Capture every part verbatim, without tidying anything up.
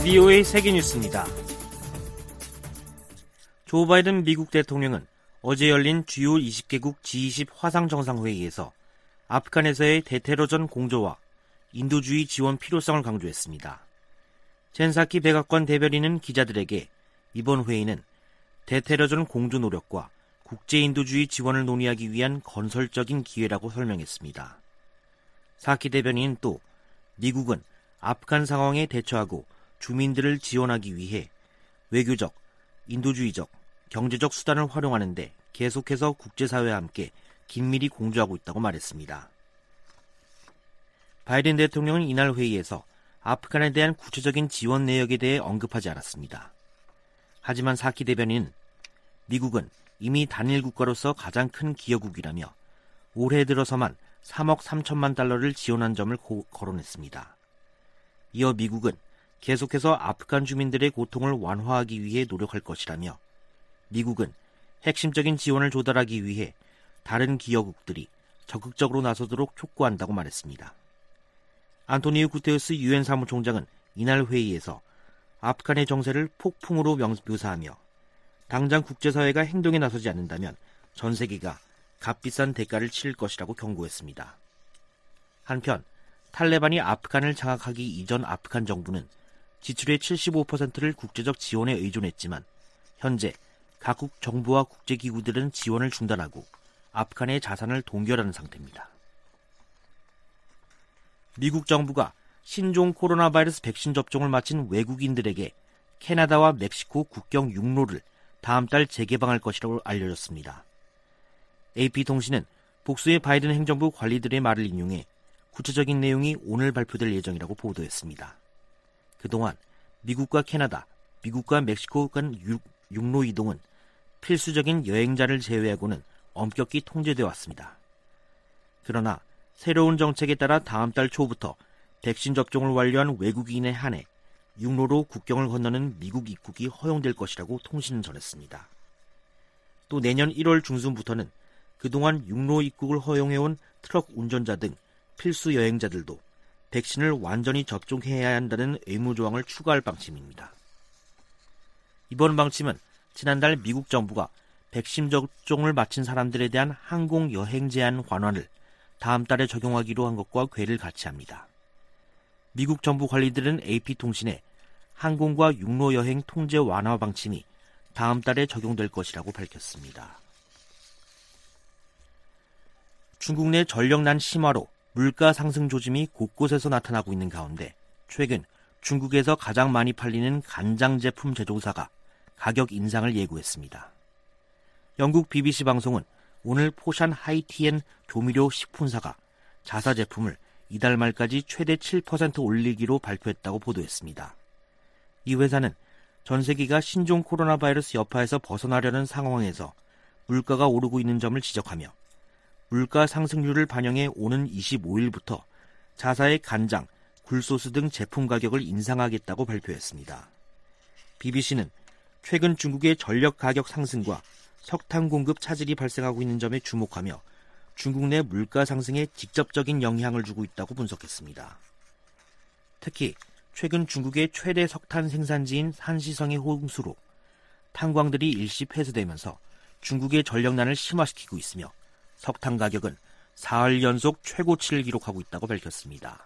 브이오에이 세계뉴스입니다. 조 바이든 미국 대통령은 어제 열린 주요 이십 개국 지 이십 화상정상회의에서 아프간에서의 대테러전 공조와 인도주의 지원 필요성을 강조했습니다. 젠 사키 백악관 대변인은 기자들에게 이번 회의는 대테러전 공조 노력과 국제인도주의 지원을 논의하기 위한 건설적인 기회라고 설명했습니다. 사키 대변인은 또 미국은 아프간 상황에 대처하고 주민들을 지원하기 위해 외교적, 인도주의적, 경제적 수단을 활용하는데 계속해서 국제사회와 함께 긴밀히 공조하고 있다고 말했습니다. 바이든 대통령은 이날 회의에서 아프간에 대한 구체적인 지원 내역에 대해 언급하지 않았습니다. 하지만 사키 대변인은 미국은 이미 단일 국가로서 가장 큰 기여국이라며 올해 들어서만 삼억 삼천만 달러를 지원한 점을 고, 거론했습니다. 이어 미국은 계속해서 아프간 주민들의 고통을 완화하기 위해 노력할 것이라며 미국은 핵심적인 지원을 조달하기 위해 다른 기여국들이 적극적으로 나서도록 촉구한다고 말했습니다. 안토니우 구테르스 유엔 사무총장은 이날 회의에서 아프간의 정세를 폭풍으로 묘사하며 당장 국제사회가 행동에 나서지 않는다면 전 세계가 값비싼 대가를 치를 것이라고 경고했습니다. 한편 탈레반이 아프간을 장악하기 이전 아프간 정부는 지출의 칠십오 퍼센트를 국제적 지원에 의존했지만 현재 각국 정부와 국제기구들은 지원을 중단하고 아프간의 자산을 동결하는 상태입니다. 미국 정부가 신종 코로나 바이러스 백신 접종을 마친 외국인들에게 캐나다와 멕시코 국경 육로를 다음 달 재개방할 것이라고 알려졌습니다. 에이피통신은 복수의 바이든 행정부 관리들의 말을 인용해 구체적인 내용이 오늘 발표될 예정이라고 보도했습니다. 그동안 미국과 캐나다, 미국과 멕시코 간 육, 육로 이동은 필수적인 여행자를 제외하고는 엄격히 통제되어 왔습니다. 그러나 새로운 정책에 따라 다음 달 초부터 백신 접종을 완료한 외국인에 한해 육로로 국경을 건너는 미국 입국이 허용될 것이라고 통신은 전했습니다. 또 내년 일월 중순부터는 그동안 육로 입국을 허용해온 트럭 운전자 등 필수 여행자들도 백신을 완전히 접종해야 한다는 의무조항을 추가할 방침입니다. 이번 방침은 지난달 미국 정부가 백신 접종을 마친 사람들에 대한 항공 여행 제한 완화를 다음 달에 적용하기로 한 것과 궤를 같이 합니다. 미국 정부 관리들은 에이피통신에 항공과 육로 여행 통제 완화 방침이 다음 달에 적용될 것이라고 밝혔습니다. 중국 내 전력난 심화로 물가 상승 조짐이 곳곳에서 나타나고 있는 가운데 최근 중국에서 가장 많이 팔리는 간장 제품 제조사가 가격 인상을 예고했습니다. 영국 비비씨 방송은 오늘 포샨 하이티엔 조미료 식품사가 자사 제품을 이달 말까지 최대 칠 퍼센트 올리기로 발표했다고 보도했습니다. 이 회사는 전 세계가 신종 코로나 바이러스 여파에서 벗어나려는 상황에서 물가가 오르고 있는 점을 지적하며 물가 상승률을 반영해 오는 이십오일부터 자사의 간장, 굴소스 등 제품 가격을 인상하겠다고 발표했습니다. 비비씨는 최근 중국의 전력 가격 상승과 석탄 공급 차질이 발생하고 있는 점에 주목하며 중국 내 물가 상승에 직접적인 영향을 주고 있다고 분석했습니다. 특히 최근 중국의 최대 석탄 생산지인 산시성의 홍수로 탄광들이 일시 폐쇄되면서 중국의 전력난을 심화시키고 있으며 석탄 가격은 사흘 연속 최고치를 기록하고 있다고 밝혔습니다.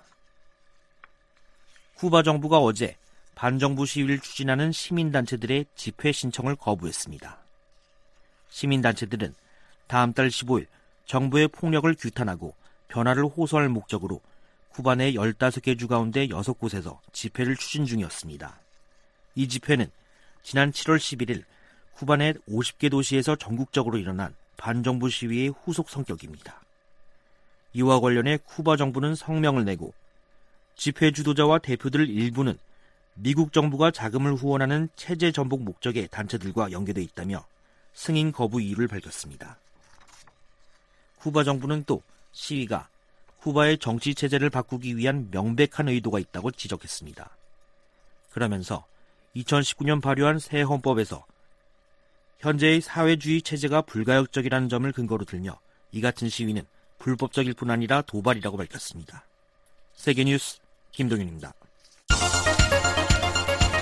쿠바 정부가 어제 반정부 시위를 추진하는 시민단체들의 집회 신청을 거부했습니다. 시민단체들은 다음 달 십오일 정부의 폭력을 규탄하고 변화를 호소할 목적으로 쿠바 내 열다섯 개 주 가운데 여섯 곳에서 집회를 추진 중이었습니다. 이 집회는 지난 칠월 십일일 쿠바 내 오십 개 도시에서 전국적으로 일어난 반정부 시위의 후속 성격입니다. 이와 관련해 쿠바 정부는 성명을 내고 집회 주도자와 대표들 일부는 미국 정부가 자금을 후원하는 체제 전복 목적의 단체들과 연계돼 있다며 승인 거부 이유를 밝혔습니다. 쿠바 정부는 또 시위가 쿠바의 정치 체제를 바꾸기 위한 명백한 의도가 있다고 지적했습니다. 그러면서 이천십구년 발효한 새 헌법에서 현재의 사회주의 체제가 불가역적이라는 점을 근거로 들며 이 같은 시위는 불법적일 뿐 아니라 도발이라고 밝혔습니다. 세계뉴스 김동윤입니다.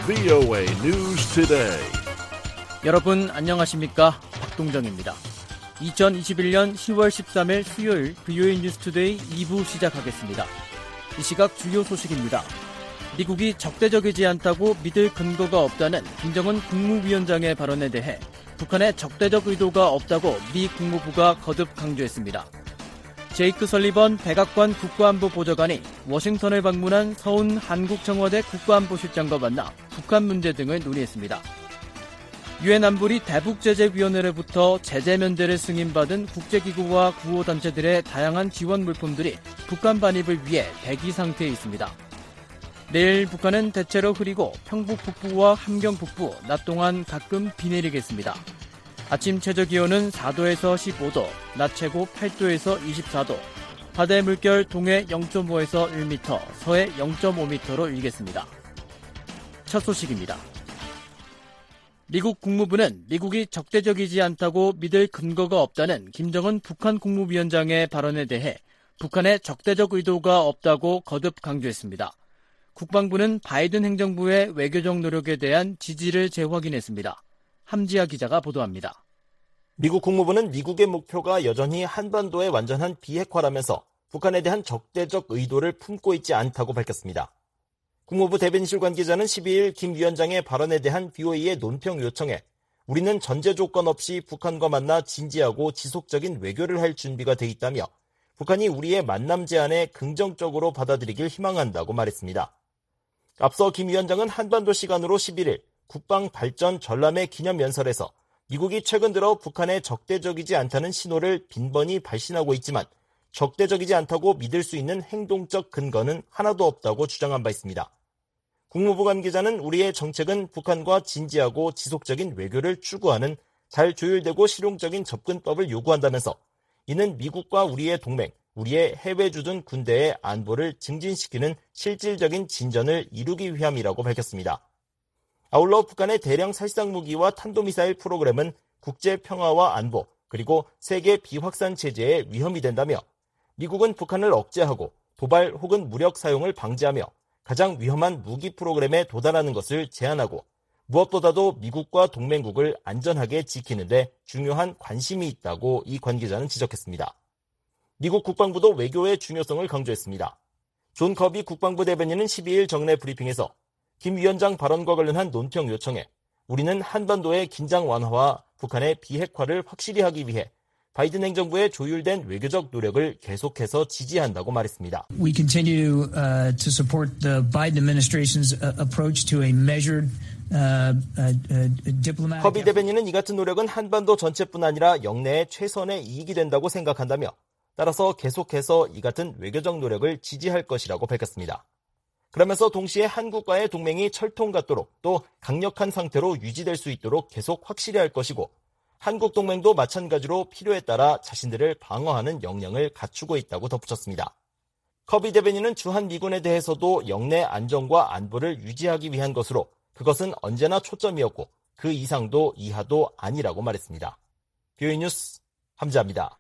브이오에이 News Today. 여러분 안녕하십니까? 박동정입니다. 이천이십일 년 시월 십삼일 수요일 브이오에이 뉴스 투데이 이 부 시작하겠습니다. 이 시각 주요 소식입니다. 미국이 적대적이지 않다고 믿을 근거가 없다는 김정은 국무위원장의 발언에 대해 북한의 적대적 의도가 없다고 미 국무부가 거듭 강조했습니다. 제이크 설리번 백악관 국가안보 보좌관이 워싱턴을 방문한 서훈 한국청와대 국가안보실장과 만나 북한 문제 등을 논의했습니다. 유엔 안보리 대북제재위원회로부터 제재 면제를 승인받은 국제기구와 구호단체들의 다양한 지원 물품들이 북한 반입을 위해 대기 상태에 있습니다. 내일 북한은 대체로 흐리고 평북 북부와 함경 북부, 낮 동안 가끔 비 내리겠습니다. 아침 최저기온은 사 도에서 십오 도, 낮 최고 팔 도에서 이십사 도, 바다의 물결 동해 영 점 오에서 일 미터, 서해 영 점 오 미터로 일겠습니다. 첫 소식입니다. 미국 국무부는 미국이 적대적이지 않다고 믿을 근거가 없다는 김정은 북한 국무위원장의 발언에 대해 북한의 적대적 의도가 없다고 거듭 강조했습니다. 국방부는 바이든 행정부의 외교적 노력에 대한 지지를 재확인했습니다. 함지아 기자가 보도합니다. 미국 국무부는 미국의 목표가 여전히 한반도의 완전한 비핵화라면서 북한에 대한 적대적 의도를 품고 있지 않다고 밝혔습니다. 국무부 대변인실 관계자는 십이일 김 위원장의 발언에 대한 브이오에이의 논평 요청에 우리는 전제 조건 없이 북한과 만나 진지하고 지속적인 외교를 할 준비가 돼 있다며 북한이 우리의 만남 제안에 긍정적으로 받아들이길 희망한다고 말했습니다. 앞서 김 위원장은 한반도 시간으로 십일일 국방발전 전람회 기념연설에서 미국이 최근 들어 북한에 적대적이지 않다는 신호를 빈번히 발신하고 있지만 적대적이지 않다고 믿을 수 있는 행동적 근거는 하나도 없다고 주장한 바 있습니다. 국무부 관계자는 우리의 정책은 북한과 진지하고 지속적인 외교를 추구하는 잘 조율되고 실용적인 접근법을 요구한다면서 이는 미국과 우리의 동맹, 우리의 해외 주둔 군대의 안보를 증진시키는 실질적인 진전을 이루기 위함이라고 밝혔습니다. 아울러 북한의 대량 살상 무기와 탄도미사일 프로그램은 국제 평화와 안보, 그리고 세계 비확산 체제에 위험이 된다며 미국은 북한을 억제하고 도발 혹은 무력 사용을 방지하며 가장 위험한 무기 프로그램에 도달하는 것을 제한하고 무엇보다도 미국과 동맹국을 안전하게 지키는 데 중요한 관심이 있다고 이 관계자는 지적했습니다. 미국 국방부도 외교의 중요성을 강조했습니다. 존 커비 국방부 대변인은 십이일 정례 브리핑에서 김 위원장 발언과 관련한 논평 요청에 우리는 한반도의 긴장 완화와 북한의 비핵화를 확실히 하기 위해 바이든 행정부의 조율된 외교적 노력을 계속해서 지지한다고 말했습니다. We continue uh, to support the Biden administration's uh, approach to a measured uh, uh, diplomatic. 커비 대변인은 이 같은 노력은 한반도 전체뿐 아니라 영내의 최선의 이익이 된다고 생각한다며 따라서 계속해서 이 같은 외교적 노력을 지지할 것이라고 밝혔습니다. 그러면서 동시에 한국과의 동맹이 철통 같도록 또 강력한 상태로 유지될 수 있도록 계속 확실히 할 것이고 한국 동맹도 마찬가지로 필요에 따라 자신들을 방어하는 역량을 갖추고 있다고 덧붙였습니다. 커비 대변인은 주한 미군에 대해서도 영내 안정과 안보를 유지하기 위한 것으로 그것은 언제나 초점이었고 그 이상도 이하도 아니라고 말했습니다. 브이오에이 뉴스 함지아입니다.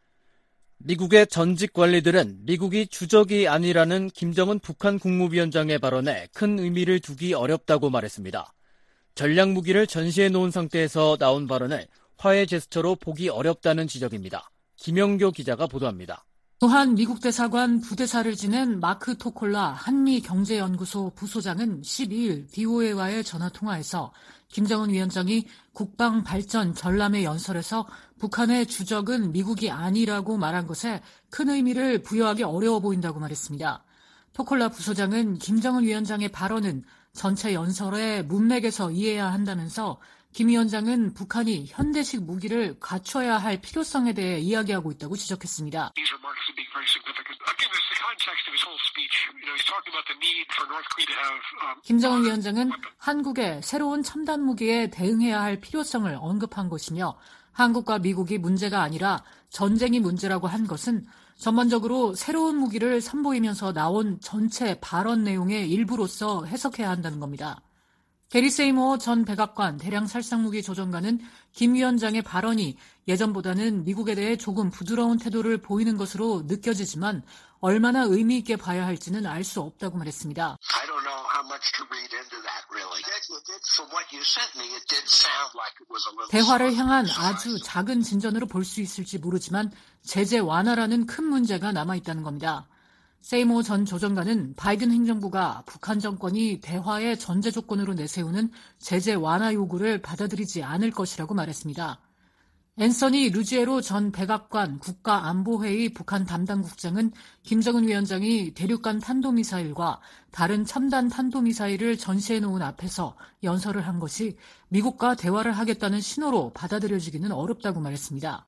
미국의 전직 관리들은 미국이 주적이 아니라는 김정은 북한 국무위원장의 발언에 큰 의미를 두기 어렵다고 말했습니다. 전략 무기를 전시해 놓은 상태에서 나온 발언을 화해 제스처로 보기 어렵다는 지적입니다. 김영교 기자가 보도합니다. 또한 미국 대사관 부대사를 지낸 마크 토콜라 한미경제연구소 부소장은 십이일 브이오에이와의 전화통화에서 김정은 위원장이 국방발전 전람회 연설에서 북한의 주적은 미국이 아니라고 말한 것에 큰 의미를 부여하기 어려워 보인다고 말했습니다. 토콜라 부소장은 김정은 위원장의 발언은 전체 연설의 문맥에서 이해해야 한다면서 김 위원장은 북한이 현대식 무기를 갖춰야 할 필요성에 대해 이야기하고 있다고 지적했습니다. 김정은 위원장은 한국의 새로운 첨단 무기에 대응해야 할 필요성을 언급한 것이며 한국과 미국이 문제가 아니라 전쟁이 문제라고 한 것은 전반적으로 새로운 무기를 선보이면서 나온 전체 발언 내용의 일부로서 해석해야 한다는 겁니다. 게리 세이모어 전 백악관 대량 살상무기 조정관은 김 위원장의 발언이 예전보다는 미국에 대해 조금 부드러운 태도를 보이는 것으로 느껴지지만 얼마나 의미 있게 봐야 할지는 알 수 없다고 말했습니다. I don't know how 대화를 향한 아주 작은 진전으로 볼 수 있을지 모르지만 제재 완화라는 큰 문제가 남아있다는 겁니다. 세이모 전 조정관은 바이든 행정부가 북한 정권이 대화의 전제 조건으로 내세우는 제재 완화 요구를 받아들이지 않을 것이라고 말했습니다. 앤서니 루지에로 전 백악관 국가안보회의 북한 담당국장은 김정은 위원장이 대륙간 탄도미사일과 다른 첨단 탄도미사일을 전시해놓은 앞에서 연설을 한 것이 미국과 대화를 하겠다는 신호로 받아들여지기는 어렵다고 말했습니다.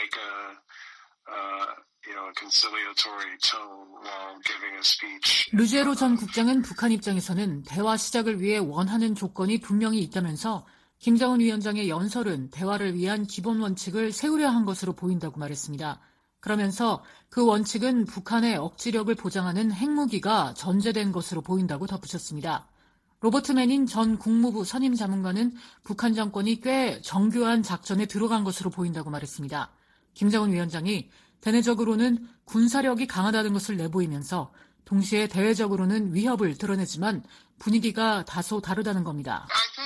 루지에로 전 국장은 북한 입장에서는 대화 시작을 위해 원하는 조건이 분명히 있다면서 김정은 위원장의 연설은 대화를 위한 기본 원칙을 세우려 한 것으로 보인다고 말했습니다. 그러면서 그 원칙은 북한의 억지력을 보장하는 핵무기가 전제된 것으로 보인다고 덧붙였습니다. 로버트 매닌 전 국무부 선임 자문관은 북한 정권이 꽤 정교한 작전에 들어간 것으로 보인다고 말했습니다. 김정은 위원장이 대내적으로는 군사력이 강하다는 것을 내보이면서 동시에 대외적으로는 위협을 드러내지만 분위기가 다소 다르다는 겁니다.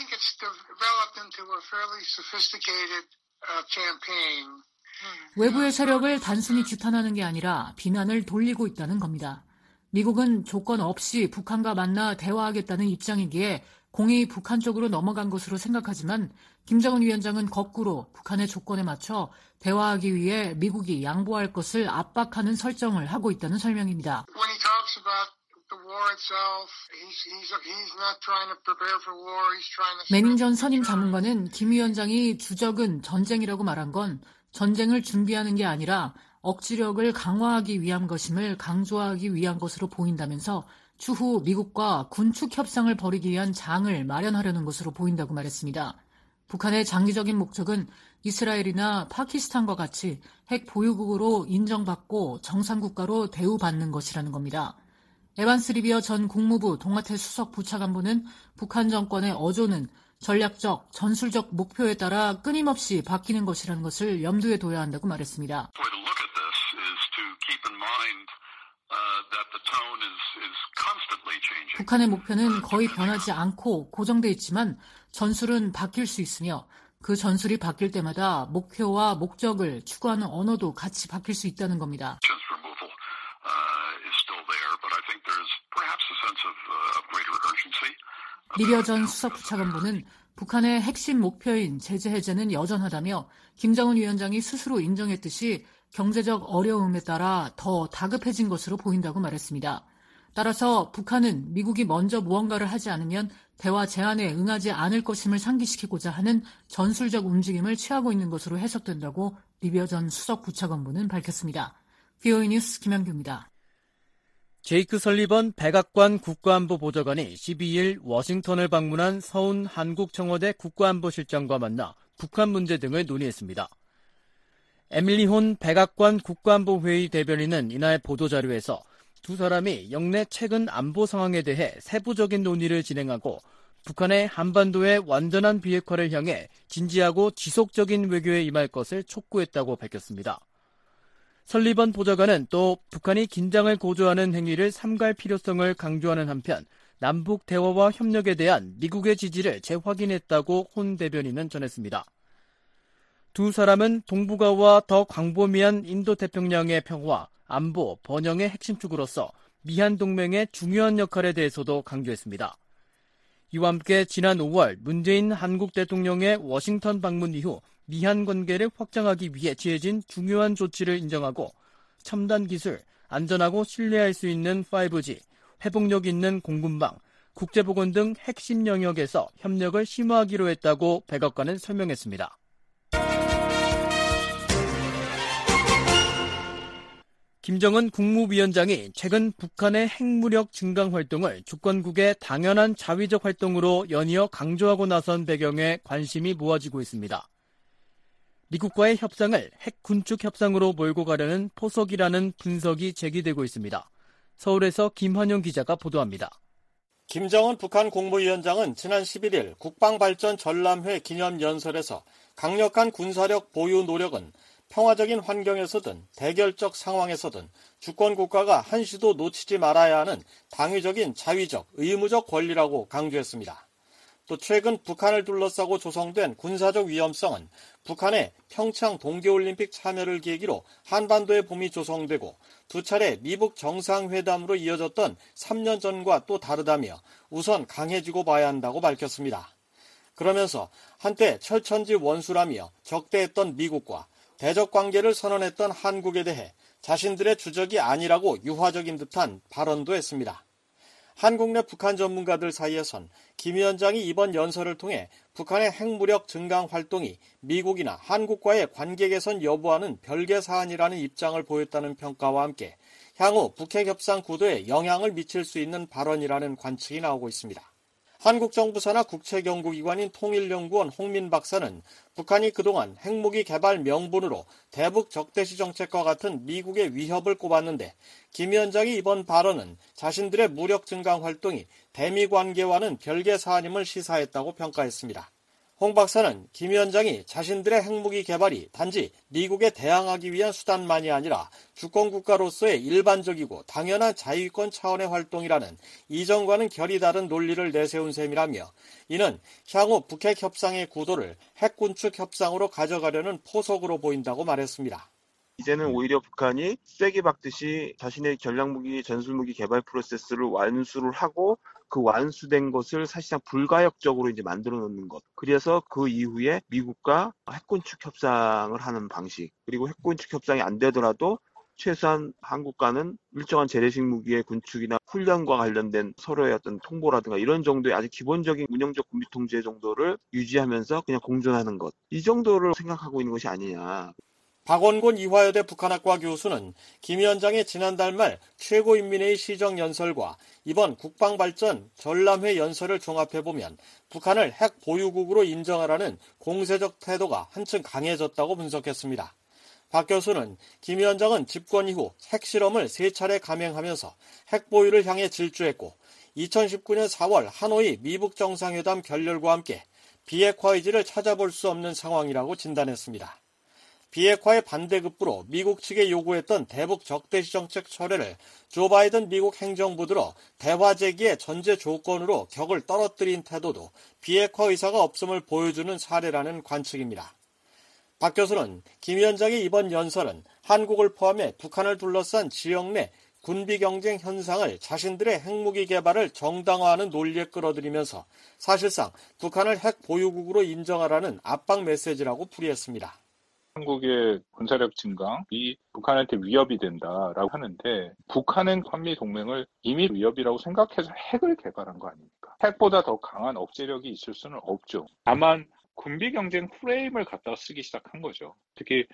외부의 세력을 단순히 규탄하는 게 아니라 비난을 돌리고 있다는 겁니다. 미국은 조건 없이 북한과 만나 대화하겠다는 입장이기에 공이 북한 쪽으로 넘어간 것으로 생각하지만 김정은 위원장은 거꾸로 북한의 조건에 맞춰 대화하기 위해 미국이 양보할 것을 압박하는 설정을 하고 있다는 설명입니다. 매닝 전 선임 자문관은 김 위원장이 주적은 전쟁이라고 말한 건 전쟁을 준비하는 게 아니라 억지력을 강화하기 위한 것임을 강조하기 위한 것으로 보인다면서 추후 미국과 군축 협상을 벌이기 위한 장을 마련하려는 것으로 보인다고 말했습니다. 북한의 장기적인 목적은 이스라엘이나 파키스탄과 같이 핵 보유국으로 인정받고 정상국가로 대우받는 것이라는 겁니다. 에반스 리비어 전 국무부 동아태 수석 부차관보는 북한 정권의 어조는 전략적, 전술적 목표에 따라 끊임없이 바뀌는 것이라는 것을 염두에 둬야 한다고 말했습니다. 북한의 목표는 거의 변하지 않고 고정돼 있지만 전술은 바뀔 수 있으며 그 전술이 바뀔 때마다 목표와 목적을 추구하는 언어도 같이 바뀔 수 있다는 겁니다. 리비어 전 수석부차관보는 북한의 핵심 목표인 제재 해제는 여전하다며 김정은 위원장이 스스로 인정했듯이 경제적 어려움에 따라 더 다급해진 것으로 보인다고 말했습니다. 따라서 북한은 미국이 먼저 무언가를 하지 않으면 대화 제안에 응하지 않을 것임을 상기시키고자 하는 전술적 움직임을 취하고 있는 것으로 해석된다고 리비어 전 수석부차관보는 밝혔습니다. 브이오에이 뉴스 김현규입니다. 제이크 설리번 백악관 국가안보보좌관이 십이일 워싱턴을 방문한 서훈 한국청와대 국가안보실장과 만나 북한 문제 등을 논의했습니다. 에밀리 혼 백악관 국가안보회의 대변인은 이날 보도자료에서 두 사람이 역내 최근 안보 상황에 대해 세부적인 논의를 진행하고 북한의 한반도의 완전한 비핵화를 향해 진지하고 지속적인 외교에 임할 것을 촉구했다고 밝혔습니다. 설리번 보좌관은 또 북한이 긴장을 고조하는 행위를 삼갈 필요성을 강조하는 한편 남북 대화와 협력에 대한 미국의 지지를 재확인했다고 혼 대변인은 전했습니다. 두 사람은 동북아와 더 광범위한 인도태평양의 평화, 안보, 번영의 핵심축으로서 미한 동맹의 중요한 역할에 대해서도 강조했습니다. 이와 함께 지난 오월 문재인 한국 대통령의 워싱턴 방문 이후 미한 관계를 확장하기 위해 취해진 중요한 조치를 인정하고 첨단 기술, 안전하고 신뢰할 수 있는 파이브지, 회복력 있는 공군망, 국제보건 등 핵심 영역에서 협력을 심화하기로 했다고 백악관은 설명했습니다. 김정은 국무위원장이 최근 북한의 핵무력 증강 활동을 주권국의 당연한 자위적 활동으로 연이어 강조하고 나선 배경에 관심이 모아지고 있습니다. 미국과의 협상을 핵 군축 협상으로 몰고 가려는 포석이라는 분석이 제기되고 있습니다. 서울에서 김환영 기자가 보도합니다. 김정은 북한 국무위원장은 지난 십일일 국방발전 전람회 기념연설에서 강력한 군사력 보유 노력은 평화적인 환경에서든 대결적 상황에서든 주권 국가가 한시도 놓치지 말아야 하는 당위적인 자위적, 의무적 권리라고 강조했습니다. 또 최근 북한을 둘러싸고 조성된 군사적 위험성은 북한의 평창 동계올림픽 참여를 계기로 한반도의 봄이 조성되고 두 차례 미북 정상회담으로 이어졌던 삼 년 전과 또 다르다며 우선 강해지고 봐야 한다고 밝혔습니다. 그러면서 한때 철천지 원수라며 적대했던 미국과 대적 관계를 선언했던 한국에 대해 자신들의 주적이 아니라고 유화적인 듯한 발언도 했습니다. 한국 내 북한 전문가들 사이에선 김 위원장이 이번 연설을 통해 북한의 핵무력 증강 활동이 미국이나 한국과의 관계 개선 여부와는 별개 사안이라는 입장을 보였다는 평가와 함께 향후 북핵 협상 구도에 영향을 미칠 수 있는 발언이라는 관측이 나오고 있습니다. 한국 정부 산하 국책연구기관인 통일연구원 홍민 박사는 북한이 그동안 핵무기 개발 명분으로 대북 적대시 정책과 같은 미국의 위협을 꼽았는데 김 위원장이 이번 발언은 자신들의 무력 증강 활동이 대미 관계와는 별개 사안임을 시사했다고 평가했습니다. 홍 박사는 김 위원장이 자신들의 핵무기 개발이 단지 미국에 대항하기 위한 수단만이 아니라 주권국가로서의 일반적이고 당연한 자위권 차원의 활동이라는 이전과는 결이 다른 논리를 내세운 셈이라며 이는 향후 북핵 협상의 구도를 핵군축 협상으로 가져가려는 포석으로 보인다고 말했습니다. 이제는 오히려 북한이 쐐기 박듯이 자신의 전략무기, 전술무기 개발 프로세스를 완수를 하고 그 완수된 것을 사실상 불가역적으로 이제 만들어 놓는 것. 그래서 그 이후에 미국과 핵군축 협상을 하는 방식. 그리고 핵군축 협상이 안 되더라도 최소한 한국과는 일정한 재래식 무기의 군축이나 훈련과 관련된 서로의 어떤 통보라든가 이런 정도의 아주 기본적인 운영적 군비 통제 정도를 유지하면서 그냥 공존하는 것. 이 정도를 생각하고 있는 것이 아니냐. 박원곤 이화여대 북한학과 교수는 김 위원장의 지난달 말 최고인민회의 시정연설과 이번 국방발전 전람회 연설을 종합해보면 북한을 핵 보유국으로 인정하라는 공세적 태도가 한층 강해졌다고 분석했습니다. 박 교수는 김 위원장은 집권 이후 핵실험을 세 차례 감행하면서 핵 보유를 향해 질주했고 이천십구 년 사월 하노이 미북 정상회담 결렬과 함께 비핵화 의지를 찾아볼 수 없는 상황이라고 진단했습니다. 비핵화의 반대급부로 미국 측에 요구했던 대북 적대시 정책 철회를 조 바이든 미국 행정부 들어 대화 제기의 전제 조건으로 격을 떨어뜨린 태도도 비핵화 의사가 없음을 보여주는 사례라는 관측입니다. 박 교수는 김 위원장의 이번 연설은 한국을 포함해 북한을 둘러싼 지역 내 군비 경쟁 현상을 자신들의 핵무기 개발을 정당화하는 논리에 끌어들이면서 사실상 북한을 핵 보유국으로 인정하라는 압박 메시지라고 풀이했습니다. 한국의 군사력 증강이 북한한테 위협이 된다라고 하는데 북한은 한미 동맹을 이미 위협이라고 생각해서 핵을 개발한 거 아닙니까? 핵보다 더 강한 억제력이 있을 수는 없죠. 다만 군비 경쟁 프레임을 갖다 쓰기 시작한 거죠. 특히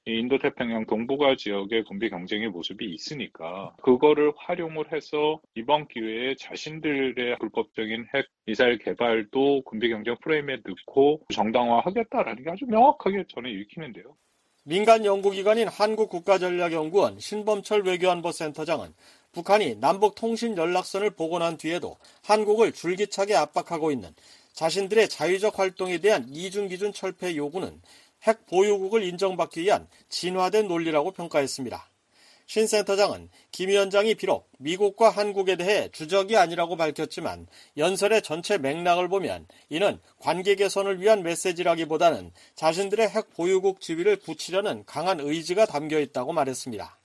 인도태평양 동북아 지역의 군비 경쟁의 모습이 있으니까 그거를 활용을 해서 이번 기회에 자신들의 불법적인 핵 미사일 개발도 군비 경쟁 프레임에 넣고 정당화하겠다라는 게 아주 명확하게 저는 읽히는데요. 민간 연구기관인 한국국가전략연구원 신범철 외교안보 센터장은 북한이 남북 통신 연락선을 복원한 뒤에도 한국을 줄기차게 압박하고 있는 자신들의 자유적 활동에 대한 이중기준 철폐 요구는 핵 보유국을 인정받기 위한 진화된 논리라고 평가했습니다. 신 센터장은 김 위원장이 비록 미국과 한국에 대해 주적이 아니라고 밝혔지만 연설의 전체 맥락을 보면 이는 관계 개선을 위한 메시지라기보다는 자신들의 핵 보유국 지위를 굳히려는 강한 의지가 담겨 있다고 말했습니다.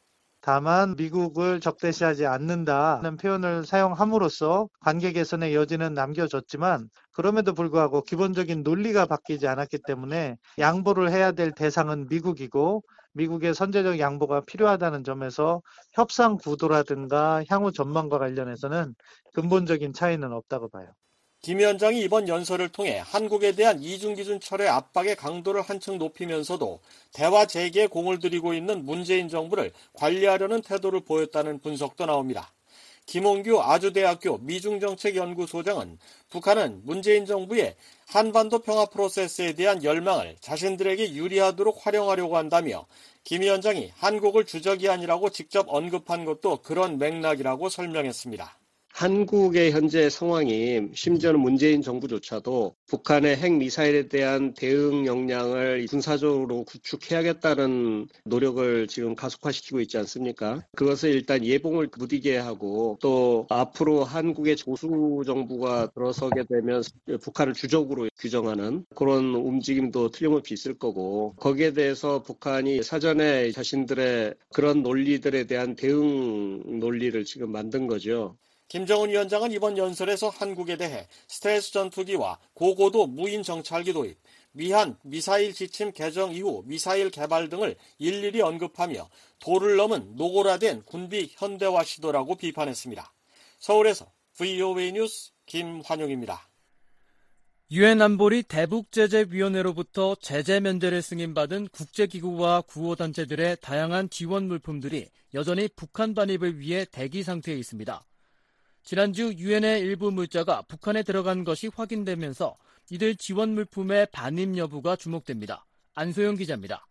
다만 미국을 적대시하지 않는다는 표현을 사용함으로써 관계 개선의 여지는 남겨졌지만 그럼에도 불구하고 기본적인 논리가 바뀌지 않았기 때문에 양보를 해야 될 대상은 미국이고 미국의 선제적 양보가 필요하다는 점에서 협상 구도라든가 향후 전망과 관련해서는 근본적인 차이는 없다고 봐요. 김 위원장이 이번 연설을 통해 한국에 대한 이중기준 철회 압박의 강도를 한층 높이면서도 대화 재개에 공을 들이고 있는 문재인 정부를 관리하려는 태도를 보였다는 분석도 나옵니다. 김홍규 아주대학교 미중정책연구소장은 북한은 문재인 정부의 한반도 평화 프로세스에 대한 열망을 자신들에게 유리하도록 활용하려고 한다며 김 위원장이 한국을 주적이 아니라고 직접 언급한 것도 그런 맥락이라고 설명했습니다. 한국의 현재 상황이 심지어는 문재인 정부조차도 북한의 핵미사일에 대한 대응 역량을 군사적으로 구축해야겠다는 노력을 지금 가속화시키고 있지 않습니까? 그것을 일단 예봉을 무디게 하고 또 앞으로 한국의 보수 정부가 들어서게 되면 북한을 주적으로 규정하는 그런 움직임도 틀림없이 있을 거고 거기에 대해서 북한이 사전에 자신들의 그런 논리들에 대한 대응 논리를 지금 만든 거죠. 김정은 위원장은 이번 연설에서 한국에 대해 스텔스 전투기와 고고도 무인 정찰기 도입, 미한 미사일 지침 개정 이후 미사일 개발 등을 일일이 언급하며 도를 넘은 노골화된 군비 현대화 시도라고 비판했습니다. 서울에서 브이오에이 뉴스 김환용입니다. 유엔 안보리 대북제재위원회로부터 제재 면제를 승인받은 국제기구와 구호단체들의 다양한 지원 물품들이 여전히 북한 반입을 위해 대기 상태에 있습니다. 지난주 유엔의 일부 물자가 북한에 들어간 것이 확인되면서 이들 지원 물품의 반입 여부가 주목됩니다. 안소영 기자입니다.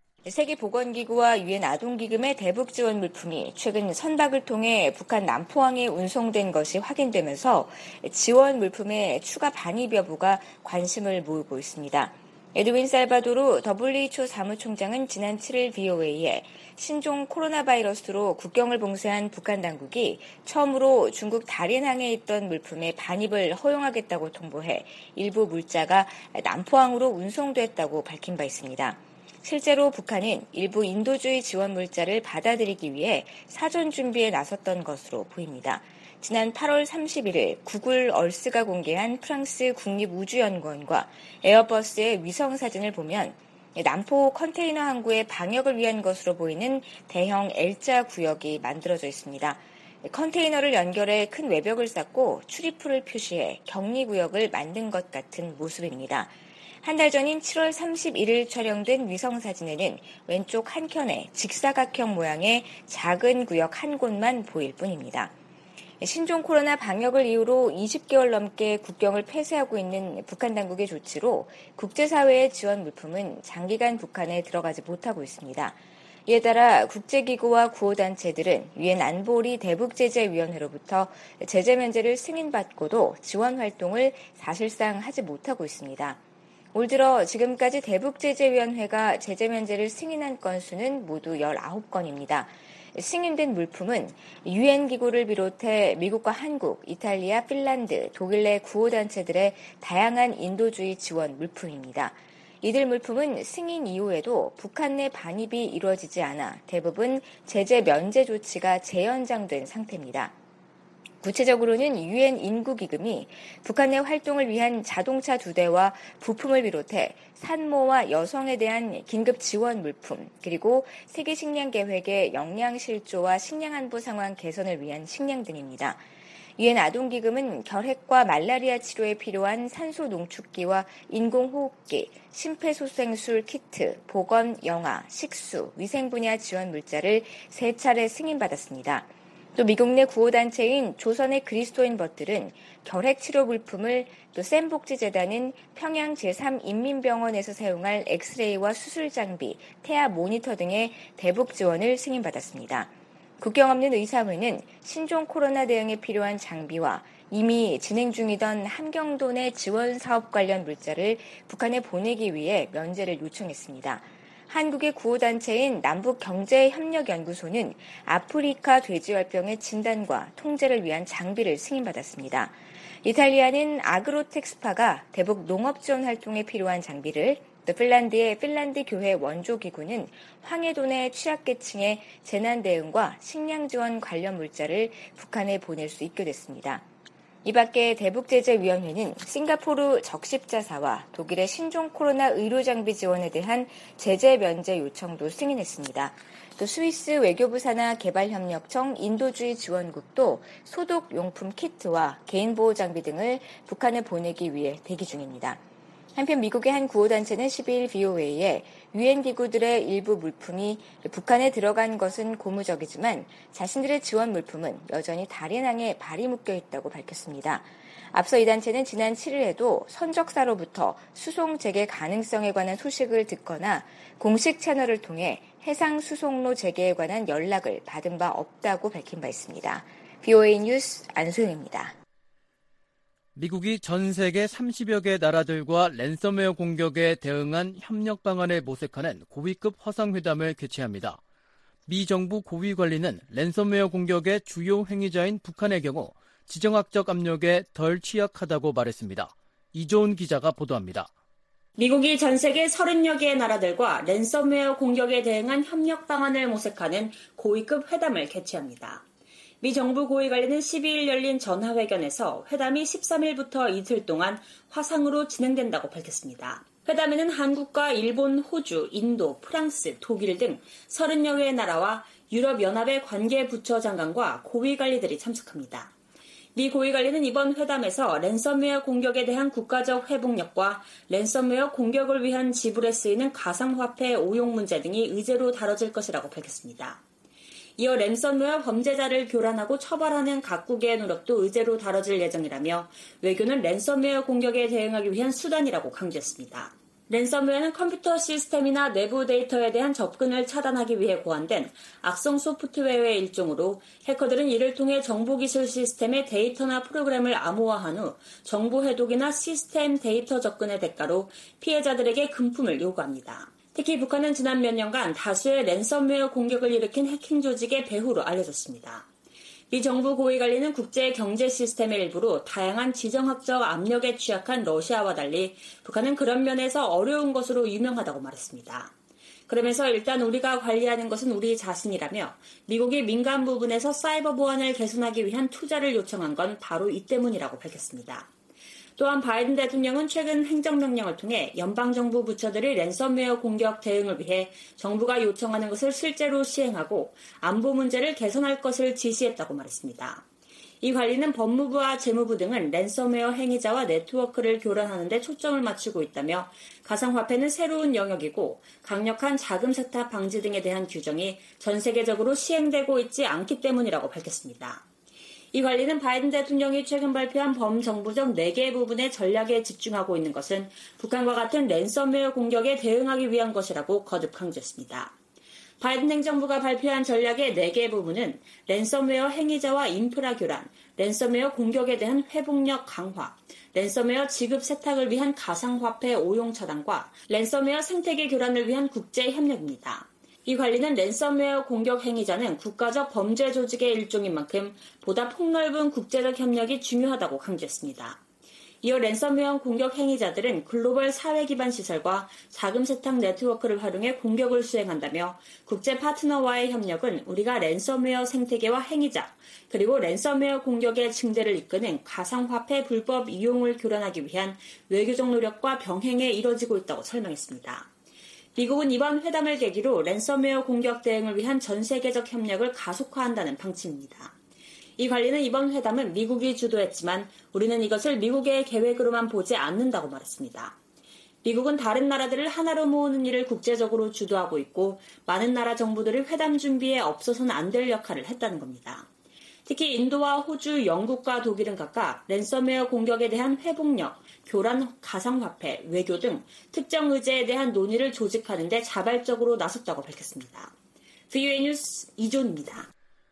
세계보건기구와 유엔 아동기금의 대북 지원 물품이 최근 선박을 통해 북한 남포항에 운송된 것이 확인되면서 지원 물품의 추가 반입 여부가 관심을 모으고 있습니다. 에드윈 살바도르 더블유에이치오 사무총장은 지난 칠일 브이오에이에 신종 코로나 바이러스로 국경을 봉쇄한 북한 당국이 처음으로 중국 다롄항에 있던 물품의 반입을 허용하겠다고 통보해 일부 물자가 남포항으로 운송됐다고 밝힌 바 있습니다. 실제로 북한은 일부 인도주의 지원 물자를 받아들이기 위해 사전 준비에 나섰던 것으로 보입니다. 지난 팔월 삼십일일 구글 얼스가 공개한 프랑스 국립우주연구원과 에어버스의 위성 사진을 보면 남포 컨테이너 항구의 방역을 위한 것으로 보이는 대형 L자 구역이 만들어져 있습니다. 컨테이너를 연결해 큰 외벽을 쌓고 출입구를 표시해 격리구역을 만든 것 같은 모습입니다. 한 달 전인 칠월 삼십일일 촬영된 위성사진에는 왼쪽 한켠에 직사각형 모양의 작은 구역 한 곳만 보일 뿐입니다. 신종 코로나 방역을 이유로 이십 개월 넘게 국경을 폐쇄하고 있는 북한 당국의 조치로 국제사회의 지원 물품은 장기간 북한에 들어가지 못하고 있습니다. 이에 따라 국제기구와 구호단체들은 유엔 안보리 대북제재위원회로부터 제재 면제를 승인받고도 지원 활동을 사실상 하지 못하고 있습니다. 올 들어 지금까지 대북제재위원회가 제재 면제를 승인한 건수는 모두 열아홉 건입니다. 승인된 물품은 유엔 기구를 비롯해 미국과 한국, 이탈리아, 핀란드, 독일 내 구호단체들의 다양한 인도주의 지원 물품입니다. 이들 물품은 승인 이후에도 북한 내 반입이 이루어지지 않아 대부분 제재 면제 조치가 재연장된 상태입니다. 구체적으로는 유엔 인구기금이 북한 내 활동을 위한 자동차 두 대와 부품을 비롯해 산모와 여성에 대한 긴급 지원 물품, 그리고 세계식량계획의 영양실조와 식량안보 상황 개선을 위한 식량 등입니다. 유엔 아동기금은 결핵과 말라리아 치료에 필요한 산소 농축기와 인공호흡기, 심폐소생술 키트, 보건, 영아, 식수, 위생 분야 지원 물자를 세 차례 승인받았습니다. 또 미국 내 구호단체인 조선의 그리스도인 벗들은 결핵 치료 물품을, 또 샘복지재단은 평양 제삼 인민병원에서 사용할 엑스레이와 수술 장비, 태아 모니터 등의 대북 지원을 승인받았습니다. 국경 없는 의사회는 신종 코로나 대응에 필요한 장비와 이미 진행 중이던 함경도 내 지원 사업 관련 물자를 북한에 보내기 위해 면제를 요청했습니다. 한국의 구호단체인 남북경제협력연구소는 아프리카 돼지열병의 진단과 통제를 위한 장비를 승인받았습니다. 이탈리아는 아그로텍스파가 대북 농업 지원 활동에 필요한 장비를, 또 핀란드의 핀란드 교회 원조기구는 황해도 내 취약계층의 재난 대응과 식량 지원 관련 물자를 북한에 보낼 수 있게 됐습니다. 이 밖에 대북제재위원회는 싱가포르 적십자사와 독일의 신종 코로나 의료장비 지원에 대한 제재 면제 요청도 승인했습니다. 또 스위스 외교부 산하 개발협력청 인도주의 지원국도 소독용품 키트와 개인보호장비 등을 북한에 보내기 위해 대기 중입니다. 한편 미국의 한 구호단체는 십이일 브이오에이에 유엔 기구들의 일부 물품이 북한에 들어간 것은 고무적이지만 자신들의 지원 물품은 여전히 다롄항에 발이 묶여 있다고 밝혔습니다. 앞서 이 단체는 지난 칠일에도 선적사로부터 수송 재개 가능성에 관한 소식을 듣거나 공식 채널을 통해 해상 수송로 재개에 관한 연락을 받은 바 없다고 밝힌 바 있습니다. 브이오에이 뉴스 안소영입니다. 미국이 전 세계 삼십여 개 나라들과 랜섬웨어 공격에 대응한 협력 방안을 모색하는 고위급 화상회담을 개최합니다. 미 정부 고위 관리는 랜섬웨어 공격의 주요 행위자인 북한의 경우 지정학적 압력에 덜 취약하다고 말했습니다. 이조은 기자가 보도합니다. 미국이 전 세계 서른여 개의 나라들과 랜섬웨어 공격에 대응한 협력 방안을 모색하는 고위급 회담을 개최합니다. 미 정부 고위 관리는 십이 일 열린 전화회견에서 회담이 십삼 일부터 이틀 동안 화상으로 진행된다고 밝혔습니다. 회담에는 한국과 일본, 호주, 인도, 프랑스, 독일 등 서른여 개의 나라와 유럽연합의 관계부처 장관과 고위 관리들이 참석합니다. 미 고위 관리는 이번 회담에서 랜섬웨어 공격에 대한 국가적 회복력과 랜섬웨어 공격을 위한 지불에 쓰이는 가상화폐 오용 문제 등이 의제로 다뤄질 것이라고 밝혔습니다. 이어 랜섬웨어 범죄자를 교란하고 처벌하는 각국의 노력도 의제로 다뤄질 예정이라며 외교는 랜섬웨어 공격에 대응하기 위한 수단이라고 강조했습니다. 랜섬웨어는 컴퓨터 시스템이나 내부 데이터에 대한 접근을 차단하기 위해 고안된 악성 소프트웨어의 일종으로 해커들은 이를 통해 정보기술 시스템의 데이터나 프로그램을 암호화한 후 정보 해독이나 시스템 데이터 접근의 대가로 피해자들에게 금품을 요구합니다. 특히 북한은 지난 몇 년간 다수의 랜섬웨어 공격을 일으킨 해킹 조직의 배후로 알려졌습니다. 미 정부 고위 관리는 국제 경제 시스템의 일부로 다양한 지정학적 압력에 취약한 러시아와 달리 북한은 그런 면에서 어려운 것으로 유명하다고 말했습니다. 그러면서 일단 우리가 관리하는 것은 우리 자신이라며 미국이 민간 부분에서 사이버 보안을 개선하기 위한 투자를 요청한 건 바로 이 때문이라고 밝혔습니다. 또한 바이든 대통령은 최근 행정명령을 통해 연방정부 부처들이 랜섬웨어 공격 대응을 위해 정부가 요청하는 것을 실제로 시행하고 안보 문제를 개선할 것을 지시했다고 말했습니다. 이 관리는 법무부와 재무부 등은 랜섬웨어 행위자와 네트워크를 교란하는 데 초점을 맞추고 있다며 가상화폐는 새로운 영역이고 강력한 자금 세탁 방지 등에 대한 규정이 전 세계적으로 시행되고 있지 않기 때문이라고 밝혔습니다. 이 관리는 바이든 대통령이 최근 발표한 범정부적 네 개 부분의 전략에 집중하고 있는 것은 북한과 같은 랜섬웨어 공격에 대응하기 위한 것이라고 거듭 강조했습니다. 바이든 행정부가 발표한 전략의 네 개 부분은 랜섬웨어 행위자와 인프라 교란, 랜섬웨어 공격에 대한 회복력 강화, 랜섬웨어 지급 세탁을 위한 가상화폐 오용 차단과 랜섬웨어 생태계 교란을 위한 국제 협력입니다. 이 관리는 랜섬웨어 공격 행위자는 국가적 범죄 조직의 일종인 만큼 보다 폭넓은 국제적 협력이 중요하다고 강조했습니다. 이어 랜섬웨어 공격 행위자들은 글로벌 사회 기반 시설과 자금 세탁 네트워크를 활용해 공격을 수행한다며 국제 파트너와의 협력은 우리가 랜섬웨어 생태계와 행위자, 그리고 랜섬웨어 공격의 증대를 이끄는 가상화폐 불법 이용을 교란하기 위한 외교적 노력과 병행해 이뤄지고 있다고 설명했습니다. 미국은 이번 회담을 계기로 랜섬웨어 공격 대응을 위한 전 세계적 협력을 가속화한다는 방침입니다. 이 관리는 이번 회담은 미국이 주도했지만 우리는 이것을 미국의 계획으로만 보지 않는다고 말했습니다. 미국은 다른 나라들을 하나로 모으는 일을 국제적으로 주도하고 있고 많은 나라 정부들이 회담 준비에 없어서는 안 될 역할을 했다는 겁니다. 특히 인도와 호주, 영국과 독일은 각각 랜섬웨어 공격에 대한 회복력, 교란, 가상화폐, 외교 등 특정 의제에 대한 논의를 조직하는 데 자발적으로 나섰다고 밝혔습니다. 브이오에이 뉴스 이존입니다.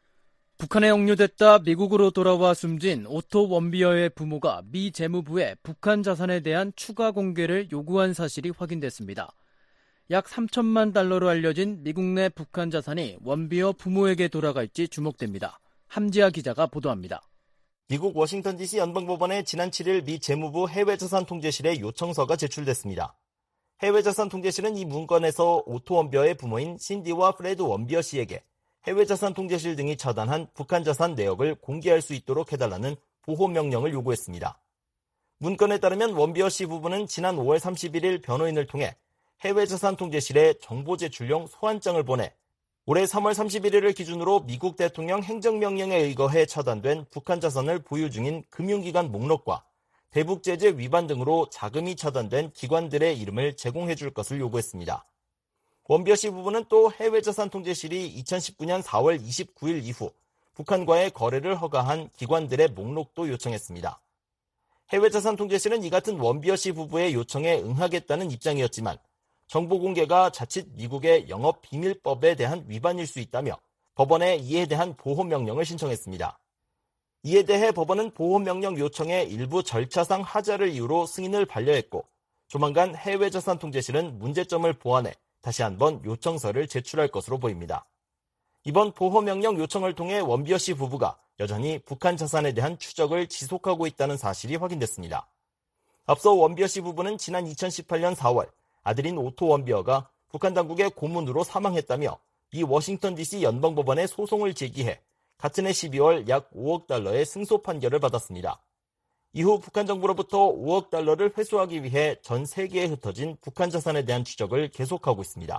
북한에 억류됐다 미국으로 돌아와 숨진 오토 원비어의 부모가 미 재무부에 북한 자산에 대한 추가 공개를 요구한 사실이 확인됐습니다. 약 삼천만 달러로 알려진 미국 내 북한 자산이 원비어 부모에게 돌아갈지 주목됩니다. 함지아 기자가 보도합니다. 미국 워싱턴 디씨 연방법원에 지난 칠 일 미 재무부 해외자산통제실에 요청서가 제출됐습니다. 해외자산통제실은 이 문건에서 오토 원비어의 부모인 신디와 프레드 원비어 씨에게 해외자산통제실 등이 처단한 북한 자산 내역을 공개할 수 있도록 해달라는 보호명령을 요구했습니다. 문건에 따르면 원비어 씨 부부는 지난 오월 삼십일일 변호인을 통해 해외자산통제실에 정보 제출용 소환장을 보내 올해 삼월 삼십일일을 기준으로 미국 대통령 행정명령에 의거해 처단된 북한 자산을 보유 중인 금융기관 목록과 대북제재 위반 등으로 자금이 처단된 기관들의 이름을 제공해 줄 것을 요구했습니다. 원비어 씨 부부는 또 해외자산통제실이 이천십구년 사월 이십구일 이후 북한과의 거래를 허가한 기관들의 목록도 요청했습니다. 해외자산통제실은 이 같은 원비어 씨 부부의 요청에 응하겠다는 입장이었지만 정보 공개가 자칫 미국의 영업비밀법에 대한 위반일 수 있다며 법원에 이에 대한 보호명령을 신청했습니다. 이에 대해 법원은 보호명령 요청에 일부 절차상 하자를 이유로 승인을 반려했고 조만간 해외자산통제실은 문제점을 보완해 다시 한번 요청서를 제출할 것으로 보입니다. 이번 보호명령 요청을 통해 원비어 씨 부부가 여전히 북한 자산에 대한 추적을 지속하고 있다는 사실이 확인됐습니다. 앞서 원비어 씨 부부는 지난 이천십팔 년 사월 아들인 오토 원비어가 북한 당국의 고문으로 사망했다며 이 워싱턴 디씨 연방법원에 소송을 제기해 같은 해 십이월 약 오억 달러의 승소 판결을 받았습니다. 이후 북한 정부로부터 오억 달러를 회수하기 위해 전 세계에 흩어진 북한 자산에 대한 추적을 계속하고 있습니다.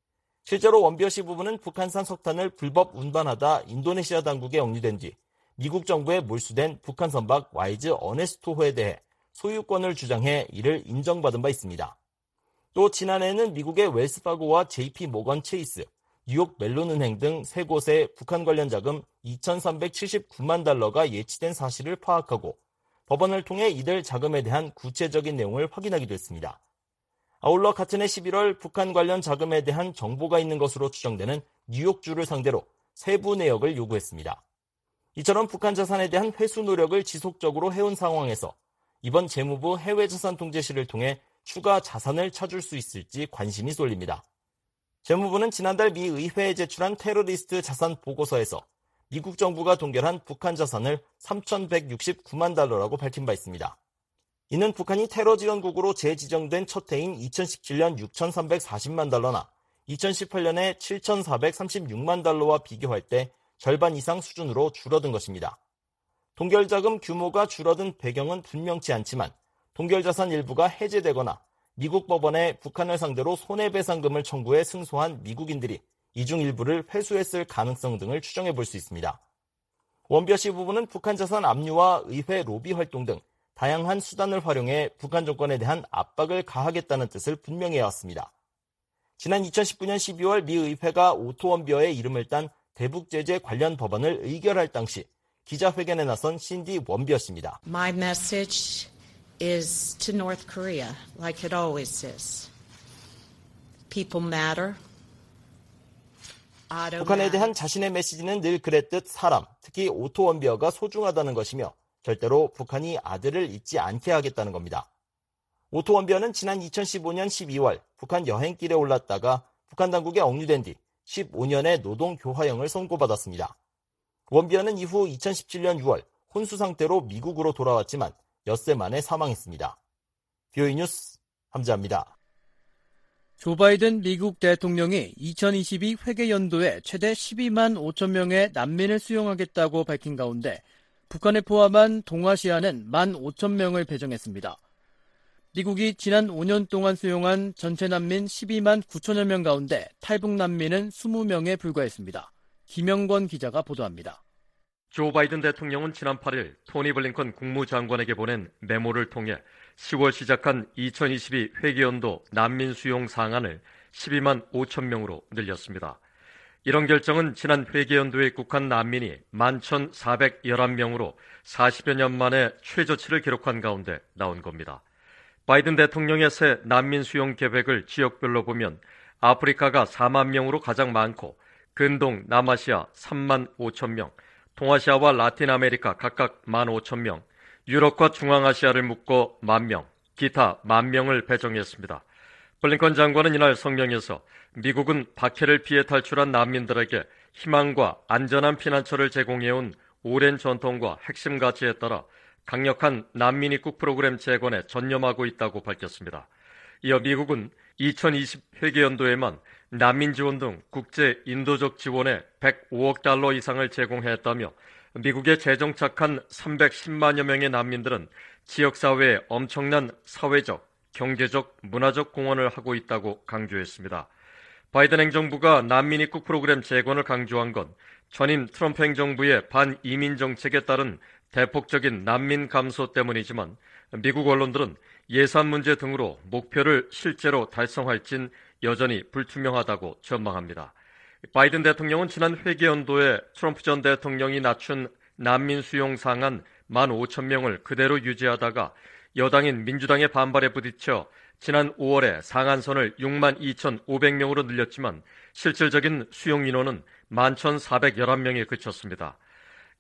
실제로 원비어 씨 부부는 북한산 석탄을 불법 운반하다 인도네시아 당국에 억류된 뒤 미국 정부에 몰수된 북한 선박 와이즈 어네스토호에 대해 소유권을 주장해 이를 인정받은 바 있습니다. 또 지난해에는 미국의 웰스파고와 제이피 모건 체이스, 뉴욕 멜론은행 등 세 곳에 북한 관련 자금 이천삼백칠십구만 달러가 예치된 사실을 파악하고 법원을 통해 이들 자금에 대한 구체적인 내용을 확인하기도 했습니다. 아울러 같은 해 십일월 북한 관련 자금에 대한 정보가 있는 것으로 추정되는 뉴욕주를 상대로 세부 내역을 요구했습니다. 이처럼 북한 자산에 대한 회수 노력을 지속적으로 해온 상황에서 이번 재무부 해외자산통제실을 통해 추가 자산을 찾을 수 있을지 관심이 쏠립니다. 재무부는 지난달 미 의회에 제출한 테러리스트 자산 보고서에서 미국 정부가 동결한 북한 자산을 삼천백육십구만 달러라고 밝힌 바 있습니다. 이는 북한이 테러 지원국으로 재지정된 첫 해인 이천십칠 년 육천삼백사십만 달러나 이천십팔 년에 칠천사백삼십육만 달러와 비교할 때 절반 이상 수준으로 줄어든 것입니다. 동결자금 규모가 줄어든 배경은 분명치 않지만 동결자산 일부가 해제되거나 미국 법원에 북한을 상대로 손해배상금을 청구해 승소한 미국인들이 이 중 일부를 회수했을 가능성 등을 추정해 볼 수 있습니다. 원비어 씨 부부는 북한 자산 압류와 의회 로비 활동 등 다양한 수단을 활용해 북한 정권에 대한 압박을 가하겠다는 뜻을 분명히 해왔습니다. 지난 이천십구 년 십이월 미 의회가 오토 원비어의 이름을 딴 대북 제재 관련 법안을 의결할 당시 기자회견에 나선 신디 원비어 씨입니다. My message is to North Korea, like it always is. People matter. 북한에 대한 자신의 메시지는 늘 그랬듯 사람, 특히 오토 원비어가 소중하다는 것이며 절대로 북한이 아들을 잊지 않게 하겠다는 겁니다. 오토 원비어는 지난 이천십오 년 십이월 북한 여행길에 올랐다가 북한 당국에 억류된 뒤 십오 년의 노동 교화형을 선고받았습니다. 원비어는 이후 이천십칠 년 유월 혼수 상태로 미국으로 돌아왔지만 엿새 만에 사망했습니다. 비오이 뉴스 함자입니다. 조 바이든 미국 대통령이 이천이십이 회계연도에 최대 십이만 오천 명의 난민을 수용하겠다고 밝힌 가운데 북한을 포함한 동아시아는 만 오천 명을 배정했습니다. 미국이 지난 오 년 동안 수용한 전체 난민 십이만 구천여 명 가운데 탈북 난민은 이십 명에 불과했습니다. 김영권 기자가 보도합니다. 조 바이든 대통령은 지난 팔 일 토니 블링컨 국무장관에게 보낸 메모를 통해 시월 시작한 이천이십이 회계연도 난민 수용 상한을 십이만 오천 명으로 늘렸습니다. 이런 결정은 지난 회계연도에 입국한 난민이 만 천사백십일 명으로 사십여 년 만에 최저치를 기록한 가운데 나온 겁니다. 바이든 대통령의 새 난민 수용 계획을 지역별로 보면 아프리카가 사만 명으로 가장 많고 근동, 남아시아 삼만 오천 명, 동아시아와 라틴 아메리카 각각 만 오천 명, 유럽과 중앙아시아를 묶어 만 명, 기타 만 명을 배정했습니다. 블링컨 장관은 이날 성명에서 미국은 박해를 피해 탈출한 난민들에게 희망과 안전한 피난처를 제공해온 오랜 전통과 핵심 가치에 따라 강력한 난민 입국 프로그램 재건에 전념하고 있다고 밝혔습니다. 이어 미국은 이천이십 회계연도에만 난민 지원 등 국제 인도적 지원에 백오억 달러 이상을 제공했다며 미국의 재정 착한 삼백십만여 명의 난민들은 지역사회에 엄청난 사회적, 경제적, 문화적 공헌을 하고 있다고 강조했습니다. 바이든 행정부가 난민 입국 프로그램 재건을 강조한 건 전임 트럼프 행정부의 반이민 정책에 따른 대폭적인 난민 감소 때문이지만 미국 언론들은 예산 문제 등으로 목표를 실제로 달성할진 여전히 불투명하다고 전망합니다. 바이든 대통령은 지난 회계연도에 트럼프 전 대통령이 낮춘 난민 수용 상한 만 오천 명을 그대로 유지하다가 여당인 민주당의 반발에 부딪혀 지난 오월에 상한선을 육만 이천오백 명으로 늘렸지만 실질적인 수용 인원은 만 천사백십일 명에 그쳤습니다.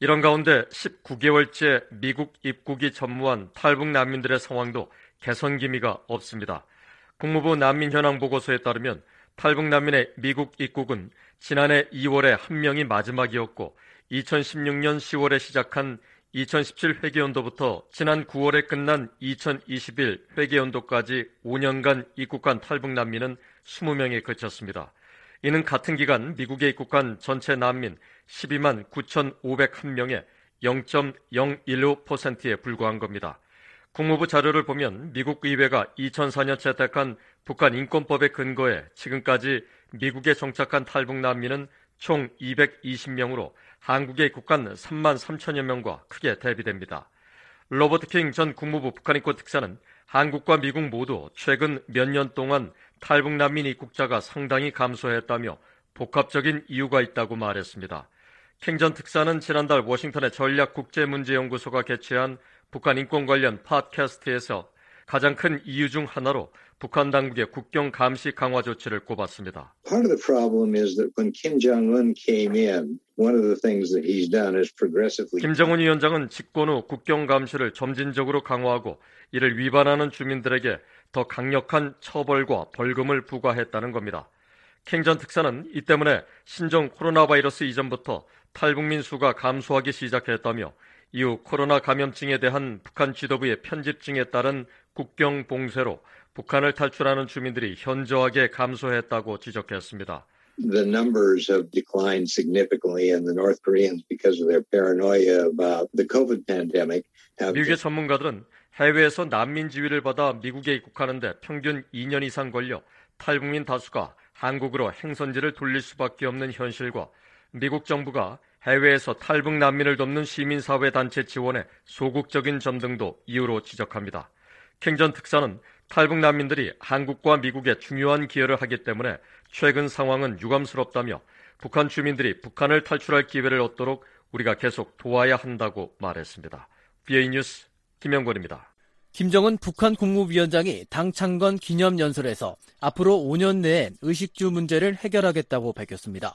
이런 가운데 십구 개월째 미국 입국이 전무한 탈북 난민들의 상황도 개선 기미가 없습니다. 국무부 난민 현황 보고서에 따르면 탈북 난민의 미국 입국은 지난해 이월에 한 명이 마지막이었고 이천십육 년 시월에 시작한 이천십칠 회계연도부터 지난 구월에 끝난 이천이십일 회계연도까지 오 년간 입국한 탈북 난민은 이십 명에 그쳤습니다. 이는 같은 기간 미국에 입국한 전체 난민 십이만 구천오백일 명의 영 점 영일오 퍼센트에 불과한 겁니다. 국무부 자료를 보면 미국 의회가 이천사 년 채택한 북한 인권법에 근거해 지금까지 미국에 정착한 탈북 난민은 총 이백이십 명으로 한국에 입국한 삼만 삼천여 명과 크게 대비됩니다. 로버트 킹 전 국무부 북한인권 특사는 한국과 미국 모두 최근 몇 년 동안 탈북 난민 입국자가 상당히 감소했다며 복합적인 이유가 있다고 말했습니다. 킹 전 특사는 지난달 워싱턴의 전략국제문제연구소가 개최한 북한 인권 관련 팟캐스트에서 가장 큰 이유 중 하나로 북한 당국의 국경 감시 강화 조치를 꼽았습니다. Part of the problem is that when Kim Jong-un came in, one of the things that he's done is progressively 김정은 위원장은 집권 후 국경 감시를 점진적으로 강화하고 이를 위반하는 주민들에게 더 강력한 처벌과 벌금을 부과했다는 겁니다. 킹 전 특사는 이 때문에 신종 코로나 바이러스 이전부터 탈북민 수가 감소하기 시작했다며 이후 코로나 감염증에 대한 북한 지도부의 편집증에 따른 국경 봉쇄로 북한을 탈출하는 주민들이 현저하게 감소했다고 지적했습니다. The numbers have declined significantly and the North Koreans because of their paranoia about the COVID pandemic have 미국의 전문가들은 해외에서 난민 지위를 받아 미국에 입국하는데 평균 이 년 이상 걸려 탈북민 다수가 한국으로 행선지를 돌릴 수밖에 없는 현실과 미국 정부가 해외에서 탈북 난민을 돕는 시민사회 단체 지원에 소극적인 점 등도 이유로 지적합니다. 킹 전 특사는 탈북 난민들이 한국과 미국에 중요한 기여를 하기 때문에 최근 상황은 유감스럽다며 북한 주민들이 북한을 탈출할 기회를 얻도록 우리가 계속 도와야 한다고 말했습니다. 비에이 뉴스 김영권입니다. 김정은 북한 국무위원장이 당 창건 기념연설에서 앞으로 오 년 내에 의식주 문제를 해결하겠다고 밝혔습니다.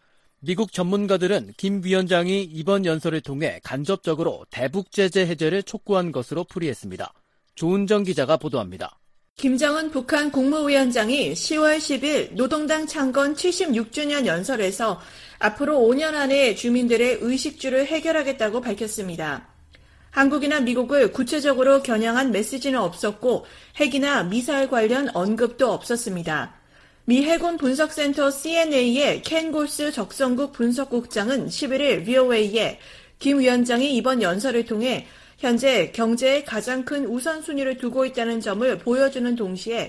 미국 전문가들은 김 위원장이 이번 연설을 통해 간접적으로 대북 제재 해제를 촉구한 것으로 풀이했습니다. 조은정 기자가 보도합니다. 김정은 북한 국무위원장이 시월 십일 노동당 창건 칠십육 주년 연설에서 앞으로 오 년 안에 주민들의 의식주를 해결하겠다고 밝혔습니다. 한국이나 미국을 구체적으로 겨냥한 메시지는 없었고 핵이나 미사일 관련 언급도 없었습니다. 미 해군 분석센터 씨엔에이의 켄 골스 적성국 분석국장은 십일일 브이오에이에 김 위원장이 이번 연설을 통해 현재 경제에 가장 큰 우선순위를 두고 있다는 점을 보여주는 동시에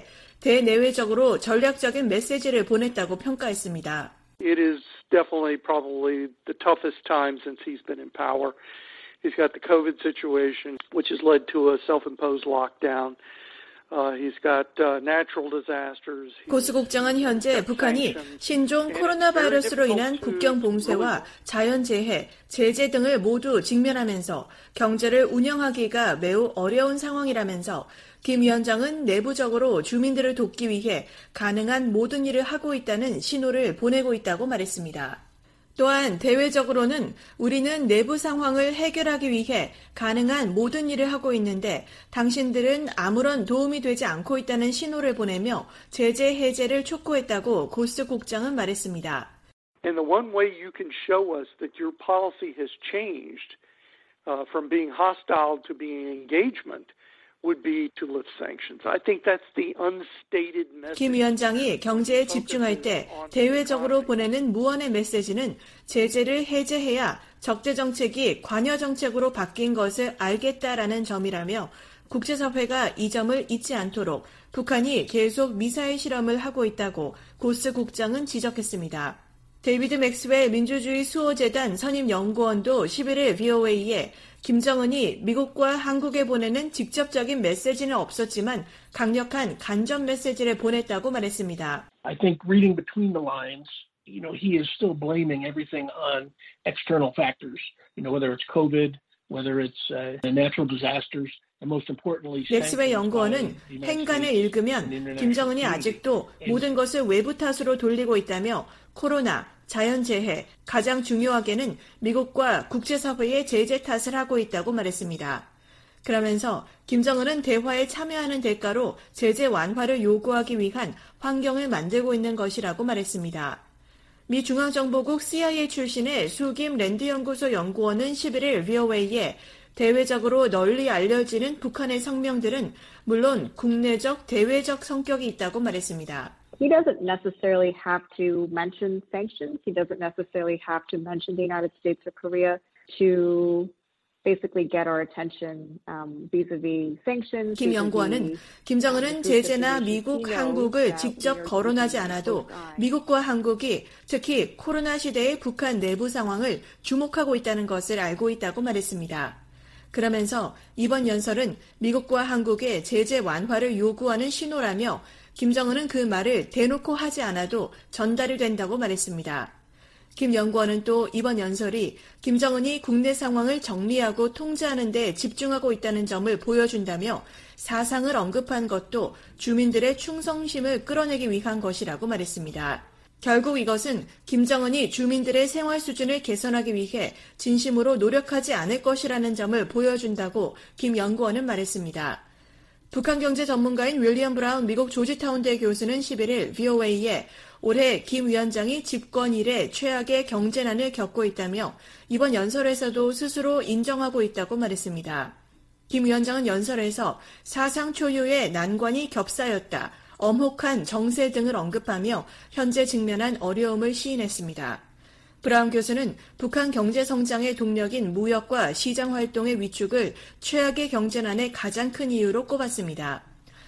대내외적으로 전략적인 메시지를 보냈다고 평가했습니다. It is definitely probably the toughest time since he's been in power. He's got the COVID situation, which has led to a self-imposed lockdown. Uh, he's got uh, natural disasters. 고스 국장은 현재 북한이 신종 코로나 바이러스로 인한 국경 봉쇄와 자연재해, 제재 등을 모두 직면하면서 경제를 운영하기가 매우 어려운 상황이라면서 김 위원장은 내부적으로 주민들을 돕기 위해 가능한 모든 일을 하고 있다는 신호를 보내고 있다고 말했습니다. 또한 대외적으로는 우리는 내부 상황을 해결하기 위해 가능한 모든 일을 하고 있는데 당신들은 아무런 도움이 되지 않고 있다는 신호를 보내며 제재 해제를 촉구했다고 고스 국장은 말했습니다. And the one way you can show us that your policy has changed uh, from being hostile to being engagement would be to lift sanctions. I think that's the unstated message. 김 위원장이 경제에 집중할 때 대외적으로 보내는 무언의 메시지는 제재를 해제해야 적대 정책이 관여 정책으로 바뀐 것을 알겠다라는 점이라며 국제사회가 이 점을 잊지 않도록 북한이 계속 미사일 실험을 하고 있다고 고스 국장은 지적했습니다. 데이비드 맥스웰 민주주의 수호재단 선임연구원도 십일일 브이오에이에 김정은이 미국과 한국에 보내는 직접적인 메시지는 없었지만 강력한 간접 메시지를 보냈다고 말했습니다. I think reading between the lines, you know, he is still blaming everything on external factors. You know, whether it's COVID, whether it's uh, natural disasters. 맥스웰 연구원은 행간을 읽으면 김정은이 아직도 모든 것을 외부 탓으로 돌리고 있다며 코로나, 자연재해, 가장 중요하게는 미국과 국제사회의 제재 탓을 하고 있다고 말했습니다. 그러면서 김정은은 대화에 참여하는 대가로 제재 완화를 요구하기 위한 환경을 만들고 있는 것이라고 말했습니다. 미 중앙정보국 씨아이에이 출신의 수김 랜드연구소 연구원은 십일일 브이오에이에 대외적으로 널리 알려지는 북한의 성명들은 물론 국내적, 대외적 성격이 있다고 말했습니다. He doesn't necessarily have to mention sanctions. He doesn't necessarily have to mention the United States or Korea to basically get our attention um, vis-a-vis sanctions. 김 연구원은 김정은은 제재나 미국, 한국을 직접 거론하지 않아도 미국과 한국이 특히 코로나 시대의 북한 내부 상황을 주목하고 있다는 것을 알고 있다고 말했습니다. 그러면서 이번 연설은 미국과 한국의 제재 완화를 요구하는 신호라며 김정은은 그 말을 대놓고 하지 않아도 전달이 된다고 말했습니다. 김 연구원은 또 이번 연설이 김정은이 국내 상황을 정리하고 통제하는 데 집중하고 있다는 점을 보여준다며 사상을 언급한 것도 주민들의 충성심을 끌어내기 위한 것이라고 말했습니다. 결국 이것은 김정은이 주민들의 생활 수준을 개선하기 위해 진심으로 노력하지 않을 것이라는 점을 보여준다고 김 연구원은 말했습니다. 북한 경제 전문가인 윌리엄 브라운 미국 조지타운대 교수는 십일일 브이오에이에 올해 김 위원장이 집권 이래 최악의 경제난을 겪고 있다며 이번 연설에서도 스스로 인정하고 있다고 말했습니다. 김 위원장은 연설에서 사상 초유의 난관이 겹싸였다, 엄혹한 정세 등을 언급하며 현재 직면한 어려움을 시인했습니다. 브라운 교수는 북한 경제 성장의 동력인 무역과 시장 활동의 위축을 최악의 경제난의 가장 큰 이유로 꼽았습니다.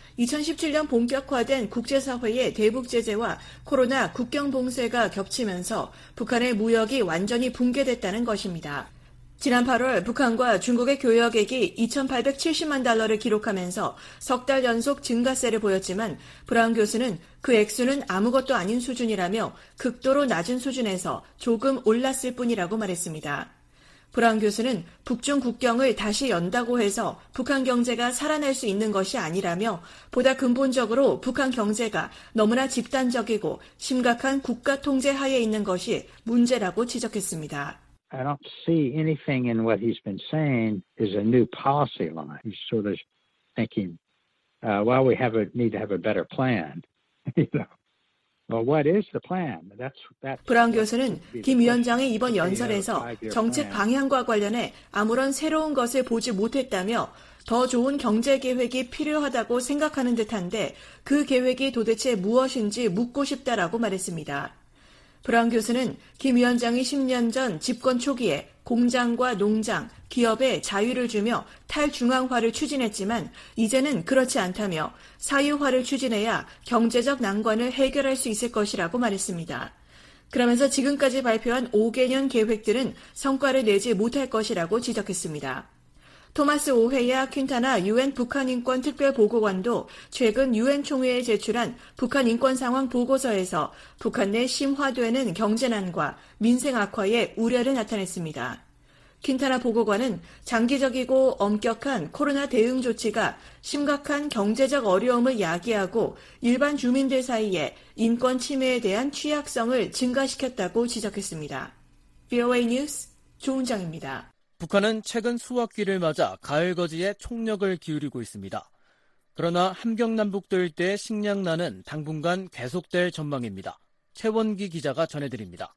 이천십칠년 본격화된 국제사회의 대북 제재와 코로나 국경 봉쇄가 겹치면서 북한의 무역이 완전히 붕괴됐다는 것입니다. 지난 팔월 북한과 중국의 교역액이 이천팔백칠십만 달러를 기록하면서 석 달 연속 증가세를 보였지만 브라운 교수는 그 액수는 아무것도 아닌 수준이라며 극도로 낮은 수준에서 조금 올랐을 뿐이라고 말했습니다. 브라운 교수는 북중 국경을 다시 연다고 해서 북한 경제가 살아날 수 있는 것이 아니라며 보다 근본적으로 북한 경제가 너무나 집단적이고 심각한 국가 통제 하에 있는 것이 문제라고 지적했습니다. I don't see anything in what he's been saying is a new policy line. He's sort of thinking, uh, well, we have a, need to have a better plan. you know. Well, what is the plan? That's, that's, 브라운 교수는 김 위원장의 이번 연설에서 정책 방향과 관련해 아무런 새로운 것을 보지 못했다며 더 좋은 경제 계획이 필요하다고 생각하는 듯한데 그 계획이 도대체 무엇인지 묻고 싶다라고 말했습니다. 브라운 교수는 김 위원장이 십 년 전 집권 초기에 공장과 농장, 기업에 자유를 주며 탈중앙화를 추진했지만 이제는 그렇지 않다며 사유화를 추진해야 경제적 난관을 해결할 수 있을 것이라고 말했습니다. 그러면서 지금까지 발표한 오 개년 계획들은 성과를 내지 못할 것이라고 지적했습니다. 토마스 오헤야 퀸타나 유엔 북한인권 특별보고관도 최근 유엔 총회에 제출한 북한 인권 상황 보고서에서 북한 내 심화되는 경제난과 민생 악화의 우려를 나타냈습니다. 퀸타나 보고관은 장기적이고 엄격한 코로나 대응 조치가 심각한 경제적 어려움을 야기하고 일반 주민들 사이에 인권 침해에 대한 취약성을 증가시켰다고 지적했습니다. 브이오에이 뉴스 조은정입니다. 북한은 최근 수학기를 맞아 가을거지에 총력을 기울이고 있습니다. 그러나 함경남북도 일대의 식량난은 당분간 계속될 전망입니다. 최원기 기자가 전해드립니다.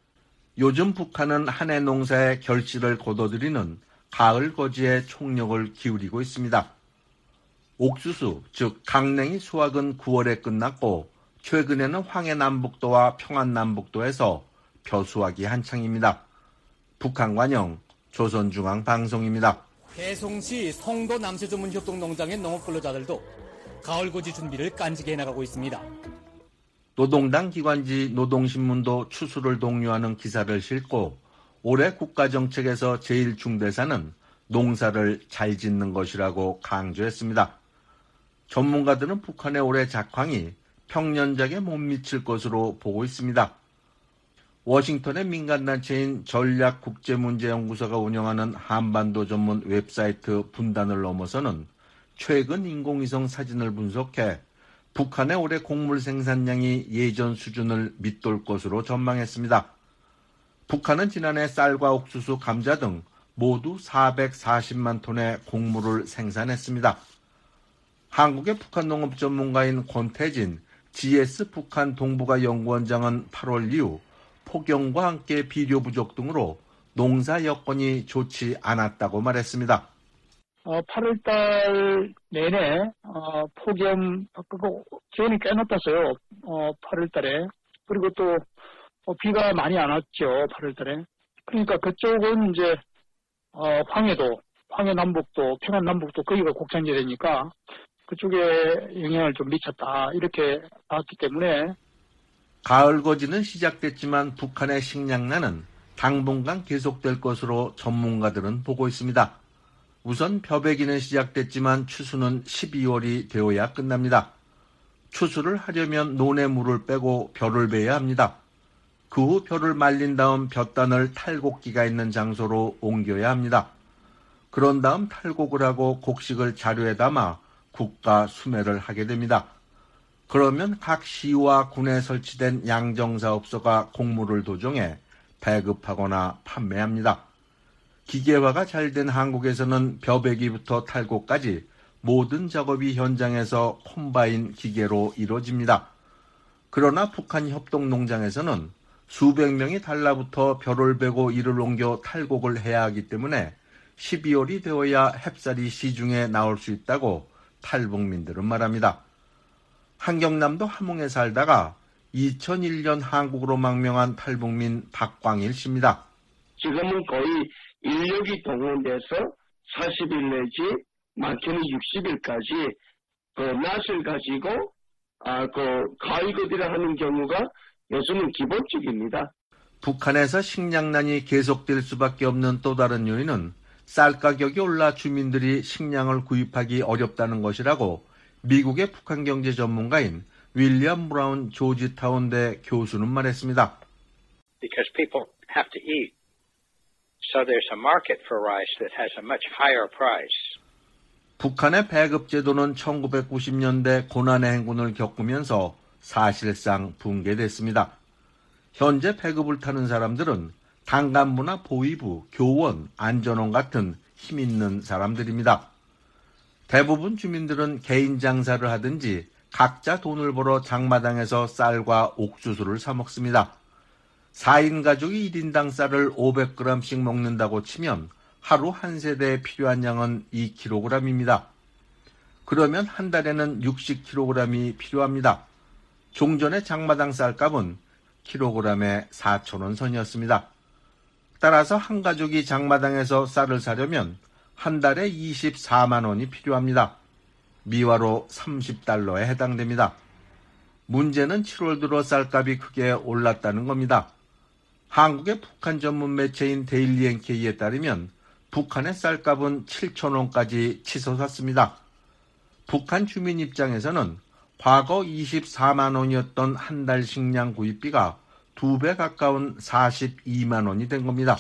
요즘 북한은 한해 농사의 결실을 거둬들이는 가을거지에 총력을 기울이고 있습니다. 옥수수, 즉 강냉이 수확은 구월에 끝났고 최근에는 황해남북도와 평안남북도에서 벼수확이 한창입니다. 북한관영 조선중앙방송입니다. 개송시 성도 남새전문협동농장의 농업근로자들도 가을거지 준비를 깐지게 해나가고 있습니다. 노동당 기관지 노동신문도 추수를 독려하는 기사를 싣고 올해 국가정책에서 제일 중대사는 농사를 잘 짓는 것이라고 강조했습니다. 전문가들은 북한의 올해 작황이 평년작에 못 미칠 것으로 보고 있습니다. 워싱턴의 민간단체인 전략국제문제연구소가 운영하는 한반도 전문 웹사이트 분단을 넘어서는 최근 인공위성 사진을 분석해 북한의 올해 곡물 생산량이 예전 수준을 밑돌 것으로 전망했습니다. 북한은 지난해 쌀과 옥수수, 감자 등 모두 사백사십만 톤의 곡물을 생산했습니다. 한국의 북한 농업 전문가인 권태진 지에스 북한 동북아 연구원장은 팔월 이후 폭염과 함께 비료 부족 등으로 농사 여건이 좋지 않았다고 말했습니다. 어, 팔월달 내내 어, 폭염, 그거 기온이 꽤 높았어요. 어, 팔월달에. 그리고 또 어, 비가 많이 안 왔죠. 팔월달에. 그러니까 그쪽은 이제 어, 황해도, 황해 남북도, 평안 남북도 거기가 곡창지대니까 그쪽에 영향을 좀 미쳤다. 이렇게 봤기 때문에. 가을 거지는 시작됐지만 북한의 식량난은 당분간 계속될 것으로 전문가들은 보고 있습니다. 우선 벼베기는 시작됐지만 추수는 십이월이 되어야 끝납니다. 추수를 하려면 논에 물을 빼고 벼를 베야 합니다. 그 후 벼를 말린 다음 벼단을 탈곡기가 있는 장소로 옮겨야 합니다. 그런 다음 탈곡을 하고 곡식을 자루에 담아 국과 수매를 하게 됩니다. 그러면 각 시와 군에 설치된 양정사업소가 곡물을 도정해 배급하거나 판매합니다. 기계화가 잘 된 한국에서는 벼베기부터 탈곡까지 모든 작업이 현장에서 콤바인 기계로 이루어집니다. 그러나 북한 협동농장에서는 수백 명이 달라붙어 벼를 베고 이를 옮겨 탈곡을 해야 하기 때문에 십이월이 되어야 햅쌀이 시중에 나올 수 있다고 탈북민들은 말합니다. 한경남도 함흥에 살다가 이천일 년 한국으로 망명한 탈북민 박광일 씨입니다. 지금은 거의 인력이 동원돼서 사십 일 내지 많게는 육십 일까지 그 낫을 가지고 아, 그 가위거리를 하는 경우가 요즘은 기본적입니다. 북한에서 식량난이 계속될 수밖에 없는 또 다른 요인은 쌀 가격이 올라 주민들이 식량을 구입하기 어렵다는 것이라고 미국의 북한 경제 전문가인 윌리엄 브라운 조지타운대 교수는 말했습니다. Because people have to eat. So there's a market for rice that has a much higher price. 북한의 배급 제도는 천구백구십 년대 고난의 행군을 겪으면서 사실상 붕괴됐습니다. 현재 배급을 타는 사람들은 당간부나 보위부, 교원, 안전원 같은 힘있는 사람들입니다. 대부분 주민들은 개인 장사를 하든지 각자 돈을 벌어 장마당에서 쌀과 옥수수를 사 먹습니다. 사 인 가족이 일 인당 쌀을 오백 그램씩 먹는다고 치면 하루 한 세대에 필요한 양은 이 킬로그램입니다. 그러면 한 달에는 육십 킬로그램이 필요합니다. 종전의 장마당 쌀값은 킬로그램에 사천 원 선이었습니다. 따라서 한 가족이 장마당에서 쌀을 사려면 한 달에 이십사만 원이 필요합니다. 미화로 삼십 달러에 해당됩니다. 문제는 칠월 들어 쌀값이 크게 올랐다는 겁니다. 한국의 북한 전문 매체인 데일리 엔케이에 따르면 북한의 쌀값은 칠천 원까지 치솟았습니다. 북한 주민 입장에서는 과거 이십사만 원이었던 한 달 식량 구입비가 두 배 가까운 사십이만 원이 된 겁니다.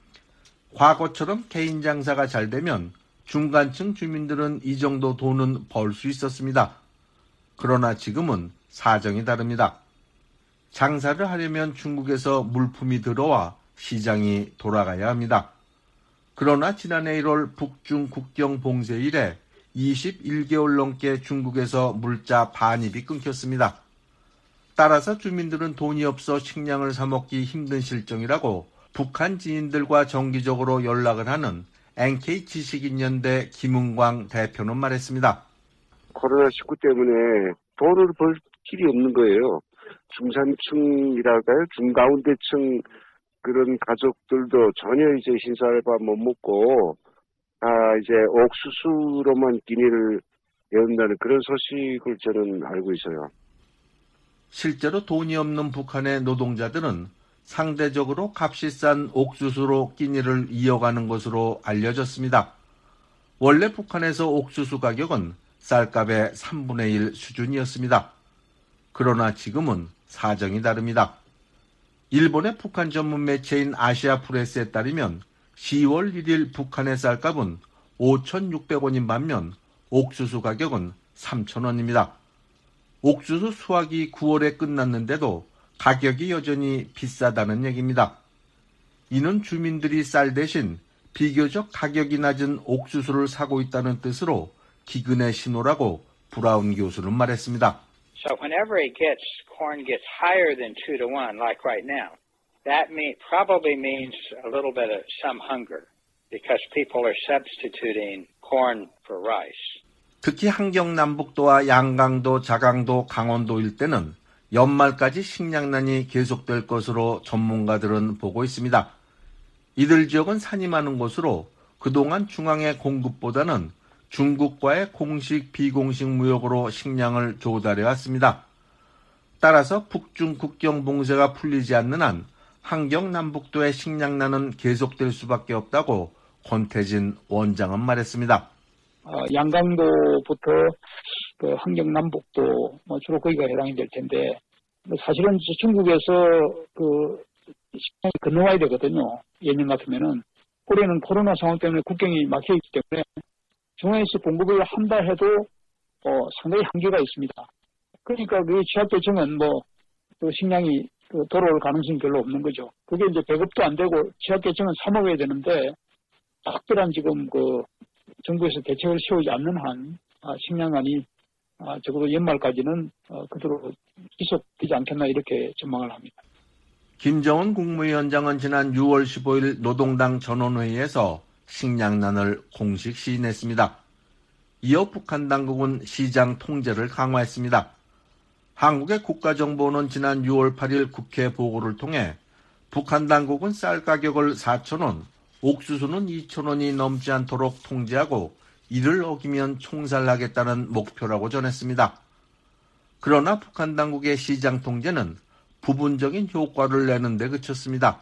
과거처럼 개인 장사가 잘 되면 중간층 주민들은 이 정도 돈은 벌 수 있었습니다. 그러나 지금은 사정이 다릅니다. 장사를 하려면 중국에서 물품이 들어와 시장이 돌아가야 합니다. 그러나 지난해 일월 북중 국경 봉쇄 이래 이십일 개월 넘게 중국에서 물자 반입이 끊겼습니다. 따라서 주민들은 돈이 없어 식량을 사 먹기 힘든 실정이라고 북한 지인들과 정기적으로 연락을 하는 엔케이 지식인연대 김은광 대표는 말했습니다. 코로나십구 때문에 돈을 벌 길이 없는 거예요. 중산층이랄까요? 중가운데층 그런 가족들도 전혀 이제 신쌀밥 못 먹고 아 이제 옥수수로만 끼니를 여운다는 그런 소식을 저는 알고 있어요. 실제로 돈이 없는 북한의 노동자들은 상대적으로 값이 싼 옥수수로 끼니를 이어가는 것으로 알려졌습니다. 원래 북한에서 옥수수 가격은 쌀값의 삼분의 일 수준이었습니다. 그러나 지금은 사정이 다릅니다. 일본의 북한 전문 매체인 아시아프레스에 따르면 시월 일일 북한의 쌀값은 오천육백 원인 반면 옥수수 가격은 삼천 원입니다. 옥수수 수확이 구월에 끝났는데도 가격이 여전히 비싸다는 얘기입니다. 이는 주민들이 쌀 대신 비교적 가격이 낮은 옥수수를 사고 있다는 뜻으로 기근의 신호라고 브라운 교수는 말했습니다. So whenever it gets, corn gets higher than two to one, like right now, that may, probably means a little bit of some hunger because people are substituting corn for rice. 특히 한경남북도와 양강도, 자강도, 강원도 일대는 연말까지 식량난이 계속될 것으로 전문가들은 보고 있습니다. 이들 지역은 산이 많은 곳으로 그동안 중앙의 공급보다는 중국과의 공식, 비공식 무역으로 식량을 조달해 왔습니다. 따라서 북중 국경 봉쇄가 풀리지 않는 한 한경남북도의 식량난은 계속될 수밖에 없다고 권태진 원장은 말했습니다. 어, 양강도부터 그 한경남북도 뭐 주로 거기가 해당이 될 텐데 사실은 중국에서 그 식량이 건너와야 되거든요. 예년 같으면은 올해는 코로나 상황 때문에 국경이 막혀 있기 때문에 중앙에서 공급을 한다 해도 어, 상당히 한계가 있습니다. 그러니까 그 취약계층은 뭐 그 식량이 그 돌아올 가능성이 별로 없는 거죠. 그게 이제 배급도 안 되고 취약계층은 사 먹어야 되는데 특별한 지금 그 정부에서 대책을 세우지 않는 한 아, 식량난이 아, 적어도 연말까지는 어, 그대로 지속되지 않겠나 이렇게 전망을 합니다. 김정은 국무위원장은 지난 유월 십오일 노동당 전원회의에서 식량난을 공식 시인했습니다. 이어 북한 당국은 시장 통제를 강화했습니다. 한국의 국가정보원은 지난 유월 팔일 국회 보고를 통해 북한 당국은 쌀 가격을 사천 원, 옥수수는 이천 원이 넘지 않도록 통제하고 이를 어기면 총살하겠다는 목표라고 전했습니다. 그러나 북한 당국의 시장 통제는 부분적인 효과를 내는 데 그쳤습니다.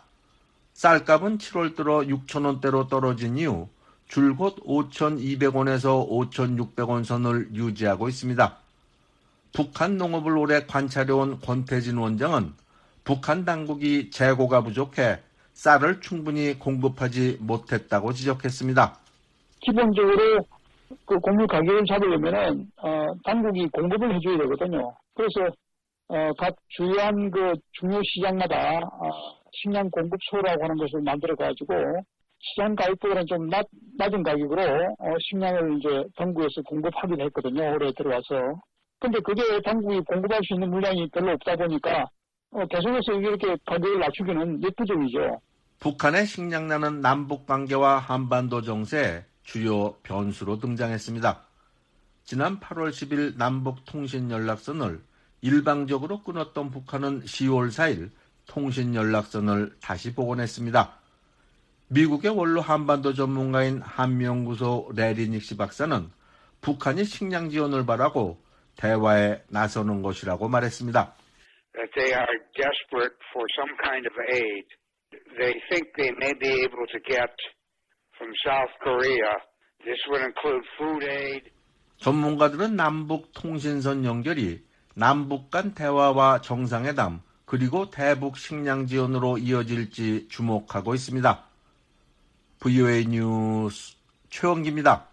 쌀값은 칠월 들어 육천 원대로 떨어진 이후 줄곧 오천이백 원에서 오천육백 원 선을 유지하고 있습니다. 북한 농업을 오래 관찰해온 권태진 원장은 북한 당국이 재고가 부족해 쌀을 충분히 공급하지 못했다고 지적했습니다. 기본적으로 그 곡물 가격을 잡으려면은 어, 당국이 공급을 해줘야 되거든요. 그래서 어, 각 주요한 그 중요 시장마다 어, 식량 공급소라고 하는 것을 만들어가지고 시장 가격보다는 좀 낮, 낮은 가격으로 어, 식량을 이제 당국에서 공급하기도 했거든요. 올해 들어와서. 근데 그게 당국이 공급할 수 있는 물량이 별로 없다 보니까 어, 계속해서 이렇게 가격을 낮추기는 역부족이죠. 북한의 식량난은 남북관계와 한반도 정세의 주요 변수로 등장했습니다. 지난 팔월 십일 남북통신연락선을 일방적으로 끊었던 북한은 시월 사일 통신연락선을 다시 복원했습니다. 미국의 원로 한반도 전문가인 한미연구소 레리 닉시 박사는 북한이 식량 지원을 바라고 대화에 나서는 것이라고 말했습니다. That they are desperate for some kind of aid. They think they may be able to get from South Korea. This would include food aid. 전문가들은 남북 통신선 연결이 남북 간 대화와 정상회담 그리고 대북 식량 지원으로 이어질지 주목하고 있습니다. 브이오에이 뉴스 최원기입니다.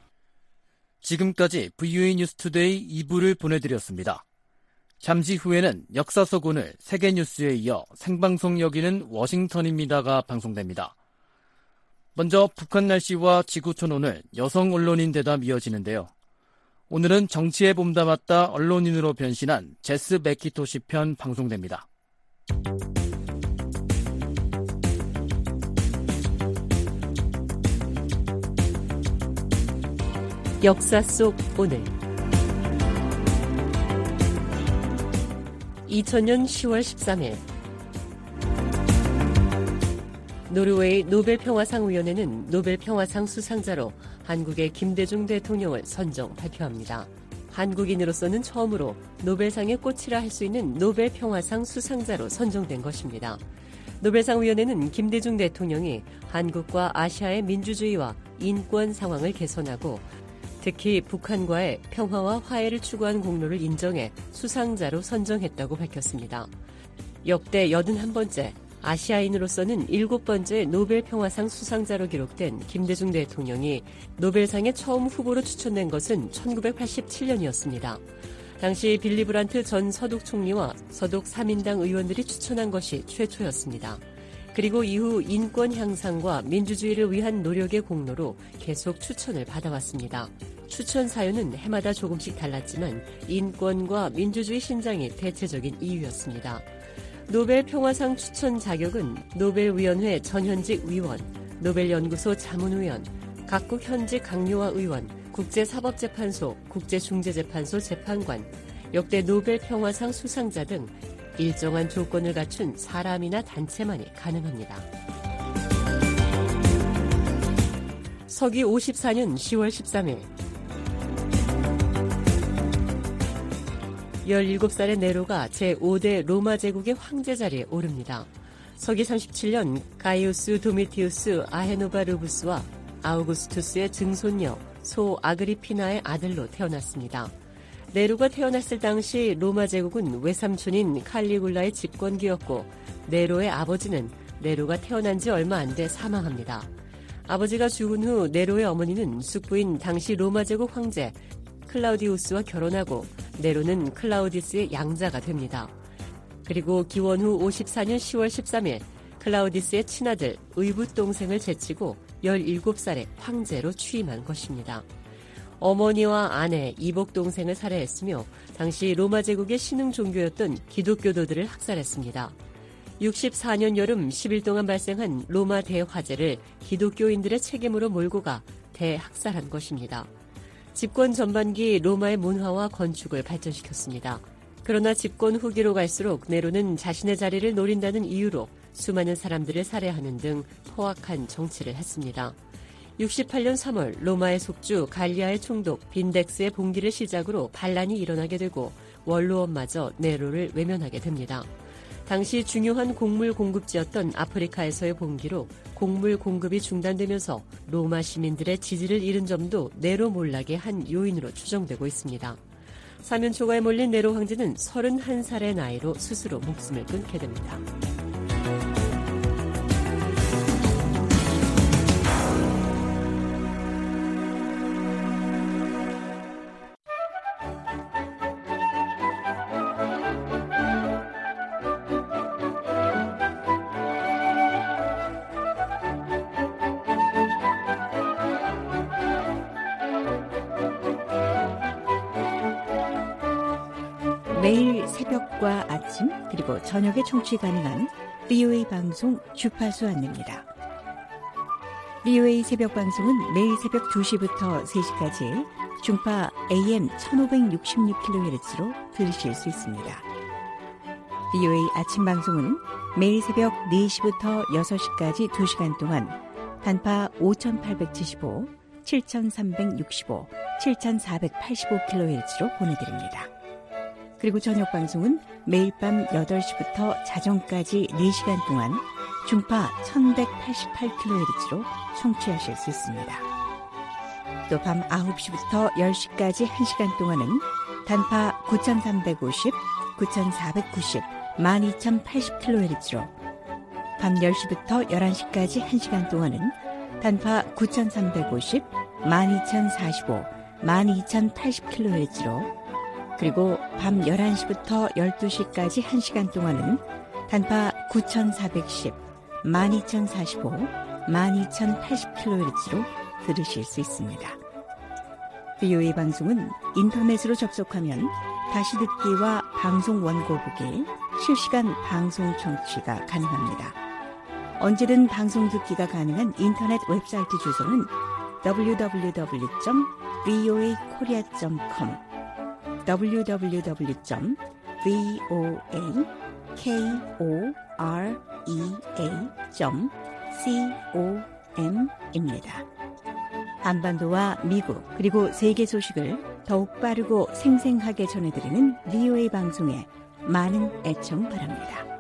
지금까지 브이오에이 뉴스투데이 이 부를 보내드렸습니다. 잠시 후에는 역사 속 오늘 세계뉴스에 이어 생방송 여기는 워싱턴입니다가 방송됩니다. 먼저 북한 날씨와 지구촌 오늘 여성 언론인 대담 이어지는데요. 오늘은 정치에 몸담았다 언론인으로 변신한 제스 맥키토시 편 방송됩니다. 역사 속 오늘 이천년 시월 십삼일 노르웨이 노벨평화상위원회는 노벨평화상 수상자로 한국의 김대중 대통령을 선정 발표합니다. 한국인으로서는 처음으로 노벨상의 꽃이라 할 수 있는 노벨평화상 수상자로 선정된 것입니다. 노벨상위원회는 김대중 대통령이 한국과 아시아의 민주주의와 인권 상황을 개선하고 특히 북한과의 평화와 화해를 추구한 공로를 인정해 수상자로 선정했다고 밝혔습니다. 역대 여든한 번째, 아시아인으로서는 일곱 번째 노벨평화상 수상자로 기록된 김대중 대통령이 노벨상에 처음 후보로 추천된 것은 천구백팔십칠년이었습니다. 당시 빌리 브란트 전 서독 총리와 서독 삼 인당 의원들이 추천한 것이 최초였습니다. 그리고 이후 인권 향상과 민주주의를 위한 노력의 공로로 계속 추천을 받아왔습니다. 추천 사유는 해마다 조금씩 달랐지만 인권과 민주주의 신장이 대체적인 이유였습니다. 노벨 평화상 추천 자격은 노벨위원회 전현직 위원, 노벨연구소 자문위원, 각국 현직 강요와 의원, 국제사법재판소, 국제중재재판소 재판관, 역대 노벨 평화상 수상자 등 일정한 조건을 갖춘 사람이나 단체만이 가능합니다. 서기 오십사 년 시월 십삼 일 열일곱 살의 네로가 제오 대 로마 제국의 황제 자리에 오릅니다. 서기 삼십칠 년 가이우스 도미티우스 아헤노바 루부스와 아우구스투스의 증손녀 소 아그리피나의 아들로 태어났습니다. 네로가 태어났을 당시 로마 제국은 외삼촌인 칼리굴라의 집권기였고 네로의 아버지는 네로가 태어난 지 얼마 안 돼 사망합니다. 아버지가 죽은 후 네로의 어머니는 숙부인 당시 로마 제국 황제 클라우디우스와 결혼하고 네로는 클라우디스의 양자가 됩니다. 그리고 기원 후 오십사 년 시월 십삼 일 클라우디스의 친아들 의붓 동생을 제치고 열일곱 살에 황제로 취임한 것입니다. 어머니와 아내, 이복 동생을 살해했으며 당시 로마 제국의 신흥 종교였던 기독교도들을 학살했습니다. 육십사 년 여름 십 일 동안 발생한 로마 대화재를 기독교인들의 책임으로 몰고 가 대학살한 것입니다. 집권 전반기 로마의 문화와 건축을 발전시켰습니다. 그러나 집권 후기로 갈수록 네로는 자신의 자리를 노린다는 이유로 수많은 사람들을 살해하는 등 포악한 정치를 했습니다. 육십팔 년 삼 월 로마의 속주 갈리아의 총독 빈덱스의 봉기를 시작으로 반란이 일어나게 되고 원로원마저 네로를 외면하게 됩니다. 당시 중요한 곡물 공급지였던 아프리카에서의 봉기로 곡물 공급이 중단되면서 로마 시민들의 지지를 잃은 점도 네로 몰락의 한 요인으로 추정되고 있습니다. 사면 초가에 몰린 네로 황제는 서른한 살의 나이로 스스로 목숨을 끊게 됩니다. 매일 새벽과 아침 그리고 저녁에 청취 가능한 브이오에이 방송 주파수 안내입니다. 브이오에이 새벽 방송은 매일 새벽 두 시부터 세 시까지 중파 에이엠 천오백육십육 킬로헤르츠로 들으실 수 있습니다. 브이오에이 아침 방송은 매일 새벽 네 시부터 여섯 시까지 두 시간 동안 단파 오천팔백칠십오, 칠천삼백육십오, 칠천사백팔십오 킬로헤르츠로 보내드립니다. 그리고 저녁 방송은 매일 밤 여덟 시부터 자정까지 네 시간 동안 중파 천백팔십팔 킬로헤르츠로 청취하실 수 있습니다. 또 밤 아홉 시부터 열 시까지 한 시간 동안은 단파 구천삼백오십, 구천사백구십, 만 이천팔십 킬로헤르츠로 밤 열 시부터 열한 시까지 한 시간 동안은 단파 구천삼백오십, 만 이천사십오, 만 이천팔십 킬로헤르츠로 그리고 밤 열한 시부터 열두 시까지 한 시간 동안은 단파 구천사백십, 만 이천사십오, 만 이천팔십 킬로헤르츠로 들으실 수 있습니다. 브이오에이 방송은 인터넷으로 접속하면 다시 듣기와 방송 원고 보기, 실시간 방송 청취가 가능합니다. 언제든 방송 듣기가 가능한 인터넷 웹사이트 주소는 더블유 더블유 더블유 점 브이오에이 코리아 점 컴 더블유 더블유 더블유 점 브이오에이 코리아 점 컴입니다. 한반도와 미국 그리고 세계 소식을 더욱 빠르고 생생하게 전해드리는 브이오에이 방송에 많은 애청 바랍니다.